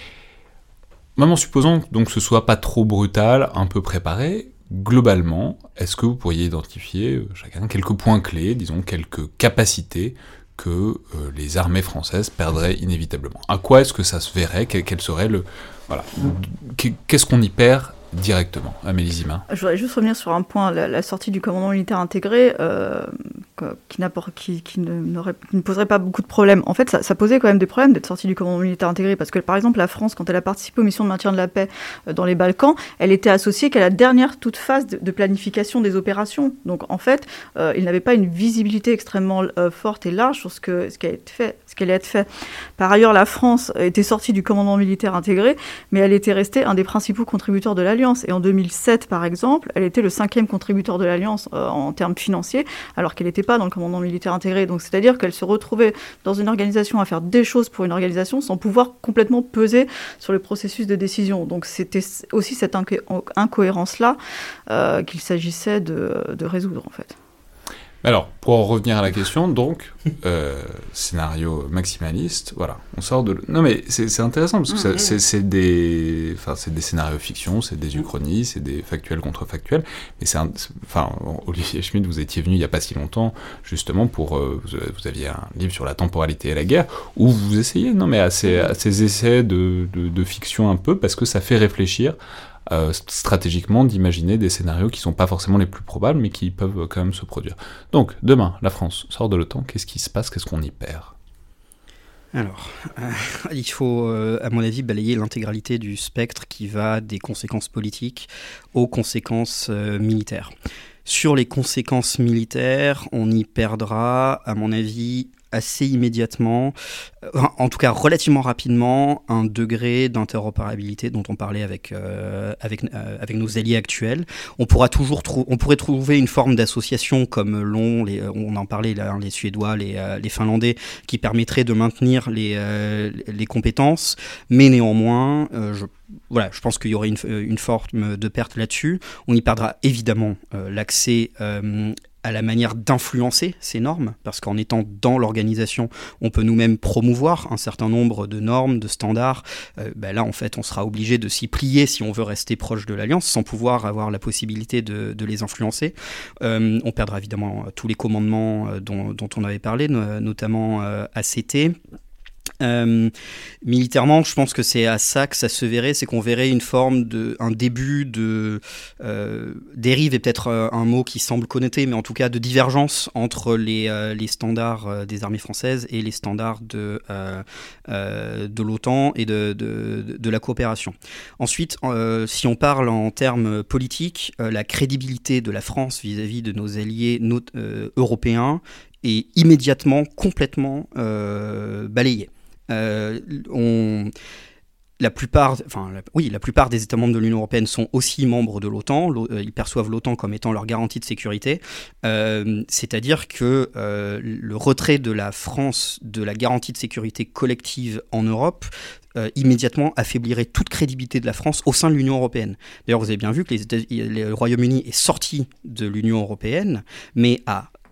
Même en supposant donc ce soit pas trop brutal, un peu préparé, globalement, est-ce que vous pourriez identifier euh, chacun quelques points clés, disons quelques capacités que euh, les armées françaises perdraient inévitablement? À quoi est-ce que ça se verrait? Quel, quel serait le... Voilà. Qu'est-ce qu'on y perd directement? Amélie Zima. Je voudrais juste revenir sur un point, la, la sortie du commandement militaire intégré, euh, qui, qui, qui, ne, qui ne poserait pas beaucoup de problèmes. En fait, ça, ça posait quand même des problèmes d'être sortie du commandement militaire intégré, parce que par exemple, la France, quand elle a participé aux missions de maintien de la paix euh, dans les Balkans, elle était associée qu'à la dernière toute phase de, de planification des opérations. Donc en fait, euh, il n'avait pas une visibilité extrêmement euh, forte et large sur ce, que, ce qui allait être fait. Ce qui allait être fait. Par ailleurs, la France était sortie du commandement militaire intégré, mais elle était restée un des principaux contributeurs de l'Alliance. Et en deux mille sept, par exemple, elle était le cinquième contributeur de l'Alliance euh, en termes financiers, alors qu'elle n'était pas dans le commandement militaire intégré. Donc c'est-à-dire qu'elle se retrouvait dans une organisation à faire des choses pour une organisation sans pouvoir complètement peser sur le processus de décision. Donc c'était aussi cette inco- incohérence-là euh, qu'il s'agissait de, de résoudre, en fait. Alors, pour en revenir à la question, donc, euh, scénario maximaliste, voilà, on sort de... Non mais c'est, c'est intéressant, parce que ça, c'est, c'est, des... Enfin, c'est des scénarios fiction, c'est des uchronies, c'est des factuels contre factuels, mais c'est un... Enfin, Olivier Schmitt, vous étiez venu il n'y a pas si longtemps, justement, pour... Euh, vous aviez un livre sur la temporalité et la guerre, où vous essayez, non mais à ces, à ces essais de, de, de fiction un peu, parce que ça fait réfléchir Euh, stratégiquement d'imaginer des scénarios qui sont pas forcément les plus probables mais qui peuvent quand même se produire. Donc demain la France sort de l'OTAN, qu'est-ce qui se passe, qu'est-ce qu'on y perd? Alors, euh, il faut, euh, à mon avis, balayer l'intégralité du spectre qui va des conséquences politiques aux conséquences euh, militaires. Sur les conséquences militaires, on y perdra, à mon avis, assez immédiatement, euh, en tout cas relativement rapidement, un degré d'interopérabilité dont on parlait avec, euh, avec, euh, avec nos alliés actuels. On, pourra toujours trou- on pourrait trouver une forme d'association comme l'ont, les, on en parlait là, les Suédois, les, euh, les Finlandais, qui permettrait de maintenir les, euh, les compétences, mais néanmoins, euh, je Voilà, je pense qu'il y aurait une, une forme de perte là-dessus. On y perdra évidemment euh, l'accès euh, à la manière d'influencer ces normes, parce qu'en étant dans l'organisation, on peut nous-mêmes promouvoir un certain nombre de normes, de standards. Euh, ben là, en fait, on sera obligé de s'y plier si on veut rester proche de l'Alliance, sans pouvoir avoir la possibilité de, de les influencer. Euh, on perdra évidemment tous les commandements dont, dont on avait parlé, notamment euh, A C T. Euh, militairement, je pense que c'est à ça que ça se verrait, c'est qu'on verrait une forme de, un début de euh, dérive est peut-être euh, un mot qui semble connoté, mais en tout cas de divergence entre les, euh, les standards euh, des armées françaises et les standards de, euh, euh, de l'OTAN et de, de, de la coopération. Ensuite, euh, si on parle en termes politiques, euh, la crédibilité de la France vis-à-vis de nos alliés nos, euh, européens est immédiatement, complètement euh, balayée. Euh, on, la plupart, enfin, la, oui, la plupart des États membres de l'Union européenne sont aussi membres de l'OTAN. L'O, ils perçoivent l'OTAN comme étant leur garantie de sécurité. Euh, c'est-à-dire que euh, le retrait de la France de la garantie de sécurité collective en Europe Euh, immédiatement affaiblirait toute crédibilité de la France au sein de l'Union européenne. D'ailleurs, vous avez bien vu que les États, le Royaume-Uni est sorti de l'Union européenne, mais a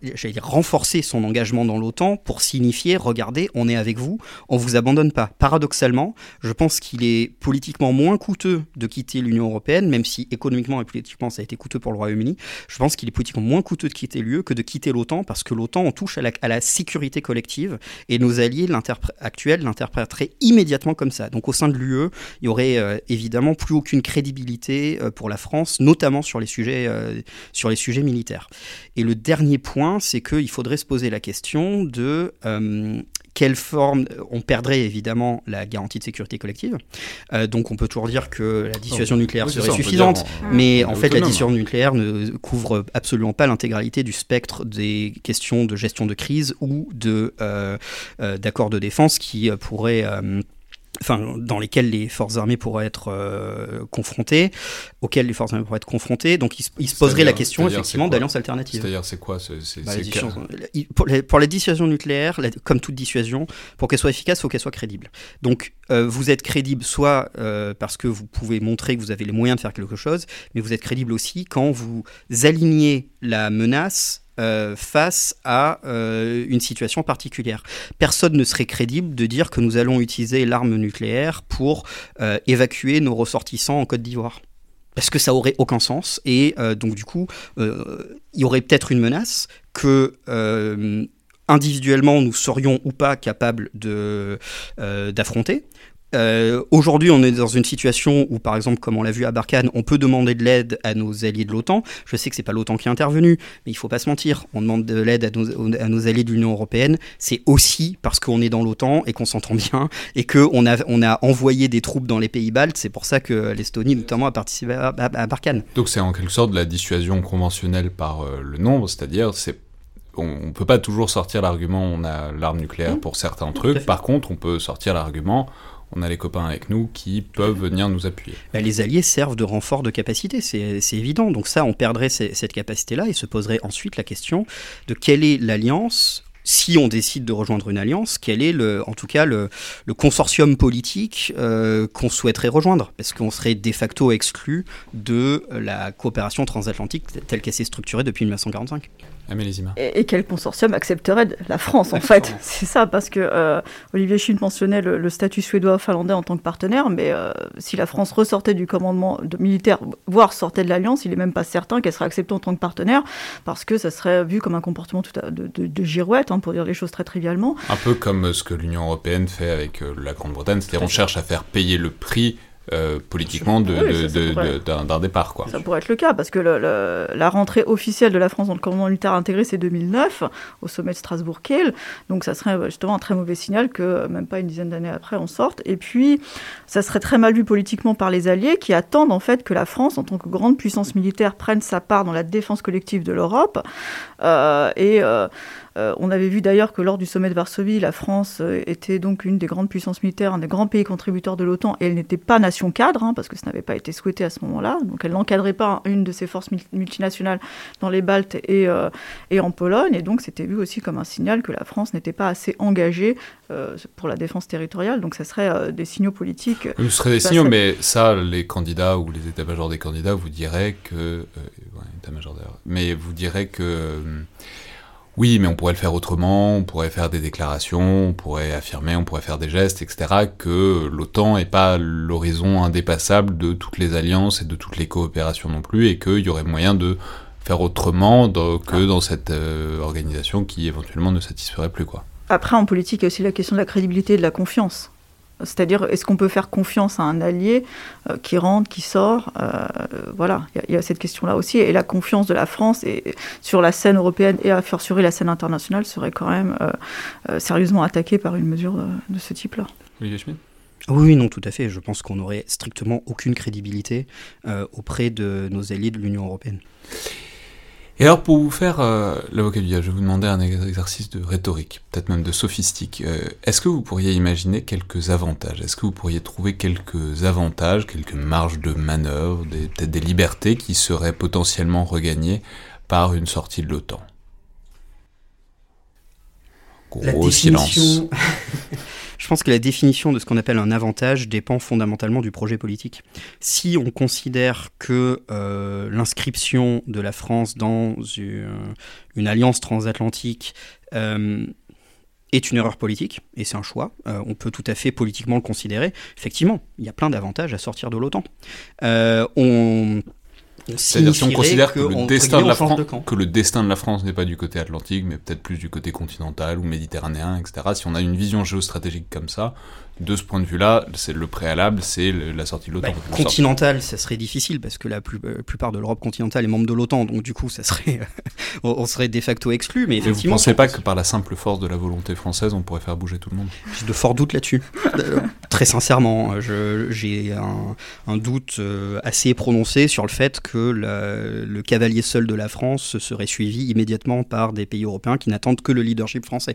j'allais dire, renforcer son engagement dans l'OTAN pour signifier, regardez, on est avec vous, on vous abandonne pas. Paradoxalement, je pense qu'il est politiquement moins coûteux de quitter l'Union européenne, même si économiquement et politiquement ça a été coûteux pour le Royaume-Uni. Je pense qu'il est politiquement moins coûteux de quitter l'U E que de quitter l'OTAN, parce que l'OTAN, on touche à la, à la sécurité collective, et nos alliés l'interpré- actuels l'interpréteraient immédiatement comme ça. Donc au sein de l'U E, il y aurait euh, évidemment plus aucune crédibilité euh, pour la France, notamment sur les sujets, euh, sur les sujets militaires. Et le dernier point, c'est qu'il faudrait se poser la question de euh, quelle forme. On perdrait évidemment la garantie de sécurité collective. Euh, donc on peut toujours dire que la dissuasion oh, nucléaire oui, serait ça, suffisante, dire, on, mais on en fait autonome. La dissuasion nucléaire ne couvre absolument pas l'intégralité du spectre des questions de gestion de crise ou de, euh, euh, d'accords de défense qui euh, pourraient... Euh, Enfin, dans lesquels les forces armées pourraient être euh, confrontées, auxquelles les forces armées pourraient être confrontées. Donc, il, il se poserait la question, effectivement, d'alliance alternative. C'est-à-dire, c'est quoi c'est, c'est, bah, c'est dissuasion, pour, les, pour la dissuasion nucléaire, la, comme toute dissuasion, pour qu'elle soit efficace, il faut qu'elle soit crédible. Donc, euh, vous êtes crédible soit euh, parce que vous pouvez montrer que vous avez les moyens de faire quelque chose, mais vous êtes crédible aussi quand vous alignez la menace Euh, face à euh, une situation particulière. Personne ne serait crédible de dire que nous allons utiliser l'arme nucléaire pour euh, évacuer nos ressortissants en Côte d'Ivoire. Parce que ça aurait aucun sens, et euh, donc du coup, euh, il y aurait peut-être une menace que... Euh, individuellement, nous serions ou pas capables de, euh, d'affronter. Euh, aujourd'hui, on est dans une situation où, par exemple, comme on l'a vu à Barkhane, on peut demander de l'aide à nos alliés de l'OTAN. Je sais que c'est pas l'OTAN qui est intervenu, mais il faut pas se mentir. On demande de l'aide à nos, à nos alliés de l'Union européenne. C'est aussi parce qu'on est dans l'OTAN et qu'on s'entend bien et qu'on a, on a envoyé des troupes dans les pays baltes. C'est pour ça que l'Estonie, notamment, a participé à, à, à Barkhane. Donc c'est en quelque sorte de la dissuasion conventionnelle par euh, le nombre, c'est-à-dire c'est on ne peut pas toujours sortir l'argument on a l'arme nucléaire mmh. pour certains trucs. Par contre, on peut sortir l'argument on a les copains avec nous qui peuvent venir nous appuyer. Bah, les alliés servent de renfort de capacité, c'est, c'est évident. Donc ça, on perdrait ces, cette capacité-là et se poserait ensuite la question de quelle est l'alliance. Si on décide de rejoindre une alliance, quel est le, en tout cas le, le consortium politique euh, qu'on souhaiterait rejoindre ? Parce qu'on serait de facto exclu de la coopération transatlantique telle qu'elle s'est structurée depuis dix-neuf cent quarante-cinq. Amélie Zima. Et, et quel consortium accepterait la France, en fait ? C'est ça, parce que euh, Olivier Schmitt mentionnait le, le statut suédois-finlandais en tant que partenaire, mais euh, si la France ressortait du commandement de militaire, voire sortait de l'Alliance, il n'est même pas certain qu'elle serait acceptée en tant que partenaire, parce que ça serait vu comme un comportement tout à, de, de, de girouette, hein, pour dire les choses très trivialement. Un peu comme ce que l'Union européenne fait avec euh, la Grande-Bretagne, c'est-à-dire on cherche à faire payer le prix Euh, politiquement de, oui, de, ça, ça de, pourrait... de, d'un, d'un départ. Quoi. Ça pourrait être le cas, parce que le, le, la rentrée officielle de la France dans le commandement militaire intégré, c'est deux mille neuf, au sommet de Strasbourg-Kiel, donc ça serait justement un très mauvais signal que, même pas une dizaine d'années après, on sorte. Et puis, ça serait très mal vu politiquement par les Alliés, qui attendent en fait que la France, en tant que grande puissance militaire, prenne sa part dans la défense collective de l'Europe. Euh, et... Euh, Euh, on avait vu d'ailleurs que lors du sommet de Varsovie, la France euh, était donc une des grandes puissances militaires, un des grands pays contributeurs de l'OTAN, et elle n'était pas nation cadre, hein, parce que ça n'avait pas été souhaité à ce moment-là. Donc elle n'encadrait pas une de ses forces multinationales dans les Baltes et, euh, et en Pologne, et donc c'était vu aussi comme un signal que la France n'était pas assez engagée euh, pour la défense territoriale. Donc ça serait euh, des signaux politiques. Ce serait des signaux, serait... mais ça, les candidats ou les états-majors des candidats vous diraient que... Euh, ouais, état-major d'ailleurs. Mais vous diraient que... Euh, oui, mais on pourrait le faire autrement, on pourrait faire des déclarations, on pourrait affirmer, on pourrait faire des gestes, et cetera, que l'OTAN n'est pas l'horizon indépassable de toutes les alliances et de toutes les coopérations non plus, et qu'il y aurait moyen de faire autrement de, que dans cette euh, organisation qui éventuellement ne satisferait plus, quoi. Après, en politique, il y a aussi la question de la crédibilité et de la confiance. C'est-à-dire, est-ce qu'on peut faire confiance à un allié euh, qui rentre, qui sort euh, Voilà, il y, y a cette question-là aussi. Et la confiance de la France et, sur la scène européenne et à fortiori la scène internationale serait quand même euh, euh, sérieusement attaquée par une mesure de, de ce type-là. Olivier Schmitt ? Oui, non, tout à fait. Je pense qu'on n'aurait strictement aucune crédibilité euh, auprès de nos alliés de l'Union européenne. Et alors, pour vous faire euh, l'avocat du diable, je vais vous demander un exercice de rhétorique, peut-être même de sophistique. Euh, est-ce que vous pourriez imaginer quelques avantages ? Est-ce que vous pourriez trouver quelques avantages, quelques marges de manœuvre, des, peut-être des libertés qui seraient potentiellement regagnées par une sortie de l'OTAN ? Gros La définition... silence. Je pense que la définition de ce qu'on appelle un avantage dépend fondamentalement du projet politique. Si on considère que euh, l'inscription de la France dans une, une alliance transatlantique euh, est une erreur politique, et c'est un choix, euh, on peut tout à fait politiquement le considérer. Effectivement, il y a plein d'avantages à sortir de l'OTAN. Euh, on... C'est-à-dire si on considère que, que, le destin de la France, de que le destin de la France n'est pas du côté atlantique, mais peut-être plus du côté continental ou méditerranéen, et cetera. Si on a une vision géostratégique comme ça, de ce point de vue-là, c'est le préalable, c'est le, la sortie de l'OTAN. Bah, continental, ça serait difficile parce que la plus, euh, plupart de l'Europe continentale est membre de l'OTAN, donc du coup, ça serait, on, on serait de facto exclu. Mais effectivement, vous ne pensez pas que par la simple force de la volonté française, on pourrait faire bouger tout le monde ? J'ai de forts doutes là-dessus. Très sincèrement, je, j'ai un, un doute euh, assez prononcé sur le fait que la, le cavalier seul de la France serait suivi immédiatement par des pays européens qui n'attendent que le leadership français.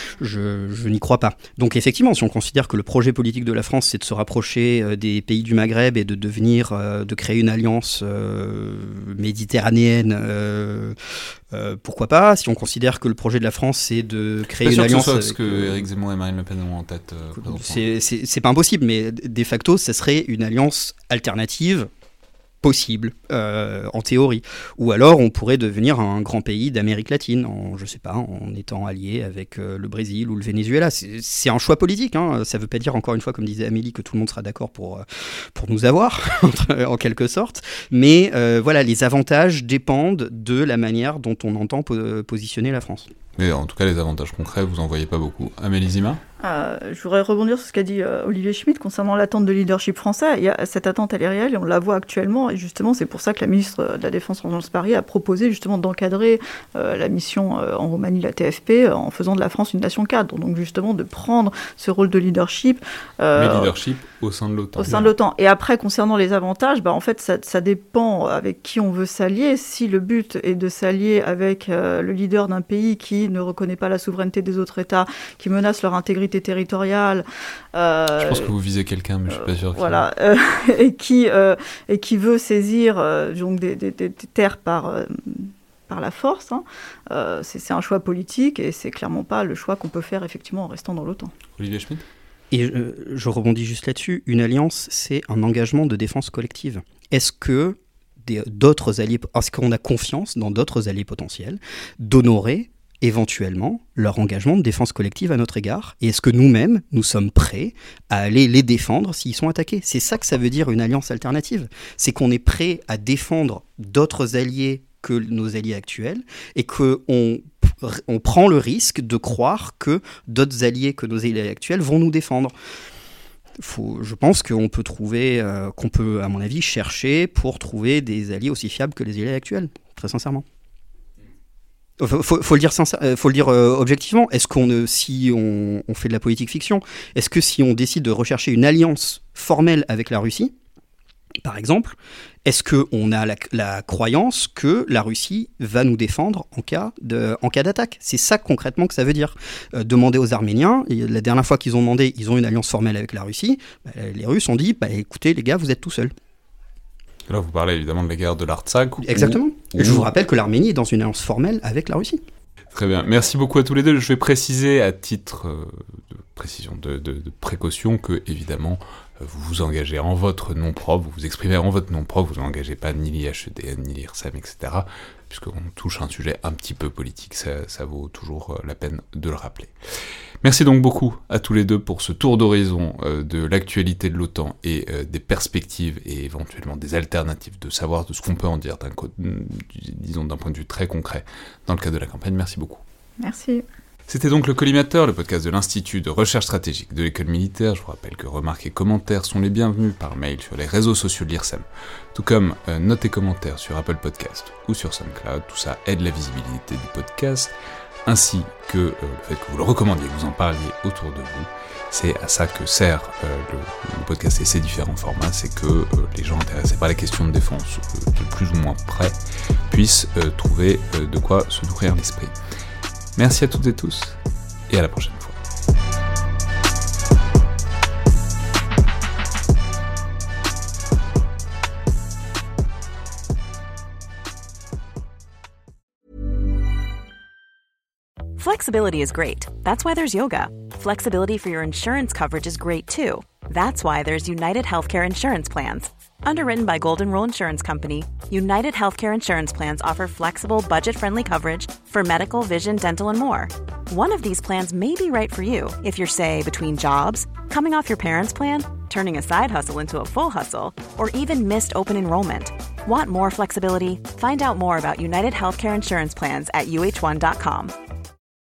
Je, je n'y crois pas. Donc effectivement, si on considère que le projet politique de la France, c'est de se rapprocher euh, des pays du Maghreb et de devenir, euh, de créer une alliance euh, méditerranéenne, euh, euh, pourquoi pas. Si on considère que le projet de la France, c'est de créer une alliance... C'est ce que Éric Zemmour et Marine Le Pen ont en tête. Euh, c'est, c'est, c'est pas impossible, mais de facto, ça serait une alliance alternative possible, euh, en théorie. Ou alors, on pourrait devenir un grand pays d'Amérique latine, en, je sais pas, en étant allié avec euh, le Brésil ou le Venezuela. C'est, c'est un choix politique, hein. Ça veut pas dire, encore une fois, comme disait Amélie, que tout le monde sera d'accord pour, euh, pour nous avoir, en quelque sorte. Mais euh, voilà, les avantages dépendent de la manière dont on entend po- positionner la France. Mais en tout cas, les avantages concrets, vous en voyez pas beaucoup. Amélie Zima ? Euh, je voudrais rebondir sur ce qu'a dit euh, Olivier Schmitt concernant l'attente de leadership français. Il y a, cette attente, elle est réelle et on la voit actuellement. Et justement, c'est pour ça que la ministre de la Défense, Florence Parly, a proposé justement d'encadrer euh, la mission euh, en Roumanie, la T F P, euh, en faisant de la France une nation cadre. Donc justement, de prendre ce rôle de leadership. Euh, Mais leadership au sein de l'OTAN. Au sein de l'OTAN. Et après, concernant les avantages, bah, en fait, ça, ça dépend avec qui on veut s'allier. Si le but est de s'allier avec euh, le leader d'un pays qui ne reconnaît pas la souveraineté des autres États, qui menace leur intégrité territoriale. Euh, je pense que vous visez quelqu'un, mais je suis pas sûr. Voilà, euh, et qui euh, et qui veut saisir euh, donc des, des, des terres par euh, par la force. Hein. Euh, c'est, c'est un choix politique et c'est clairement pas le choix qu'on peut faire effectivement en restant dans l'OTAN. Olivier Schmitt. Et je, je rebondis juste là-dessus. Une alliance, c'est un engagement de défense collective. Est-ce que des, d'autres alliés, est-ce qu'on a confiance dans d'autres alliés potentiels d'honorer éventuellement leur engagement de défense collective à notre égard, et est-ce que nous-mêmes, nous sommes prêts à aller les défendre s'ils sont attaqués ? C'est ça que ça veut dire une alliance alternative, c'est qu'on est prêt à défendre d'autres alliés que nos alliés actuels, et qu'on on prend le risque de croire que d'autres alliés que nos alliés actuels vont nous défendre. Faut, je pense qu'on peut trouver, euh, qu'on peut, à mon avis, chercher pour trouver des alliés aussi fiables que les alliés actuels, très sincèrement. Faut, faut, faut le dire, sincère, faut le dire euh, objectivement. Est-ce qu'on, euh, si on, on fait de la politique fiction, est-ce que si on décide de rechercher une alliance formelle avec la Russie, par exemple, est-ce qu'on a la, la croyance que la Russie va nous défendre en cas, de, en cas d'attaque ? C'est ça concrètement que ça veut dire. Euh, demander aux Arméniens, et la dernière fois qu'ils ont demandé, ils ont une alliance formelle avec la Russie, bah, les Russes ont dit, bah, écoutez les gars, vous êtes tout seuls. Là, vous parlez évidemment de la guerre de l'Artsakh. Exactement. Où... Je vous rappelle que l'Arménie est dans une alliance formelle avec la Russie. Très bien. Merci beaucoup à tous les deux. Je vais préciser à titre euh, de précision, de, de, de précaution, que évidemment, euh, vous vous engagez en votre nom propre, vous vous exprimez en votre nom propre, vous n'engagez pas ni l'I H E D N, ni l'I R S E M, et cetera, puisqu'on touche un sujet un petit peu politique. Ça, ça vaut toujours la peine de le rappeler. Merci donc beaucoup à tous les deux pour ce tour d'horizon euh, de l'actualité de l'OTAN et euh, des perspectives et éventuellement des alternatives, de savoir de ce qu'on peut en dire, d'un, disons d'un point de vue très concret dans le cadre de la campagne. Merci beaucoup. Merci. C'était donc le Collimateur, le podcast de l'Institut de recherche stratégique de l'école militaire. Je vous rappelle que remarques et commentaires sont les bienvenus par mail sur les réseaux sociaux de l'I R S E M, tout comme euh, notes et commentaires sur Apple Podcast ou sur SoundCloud. Tout ça aide la visibilité du podcast, ainsi que euh, le fait que vous le recommandiez, que vous en parliez autour de vous. C'est à ça que sert euh, le, le podcast et ses différents formats, c'est que euh, les gens intéressés par les questions de défense, euh, de plus ou moins près, puissent euh, trouver euh, de quoi se nourrir l'esprit. Merci à toutes et tous, et à la prochaine fois. Flexibility is great. That's why there's yoga. Flexibility for your insurance coverage is great too. That's why there's United Healthcare Insurance Plans. Underwritten by Golden Rule Insurance Company, United Healthcare Insurance Plans offer flexible, budget-friendly coverage for medical, vision, dental, and more. One of these plans may be right for you if you're, say, between jobs, coming off your parents' plan, turning a side hustle into a full hustle, or even missed open enrollment. Want more flexibility? Find out more about United Healthcare Insurance Plans at U H one dot com.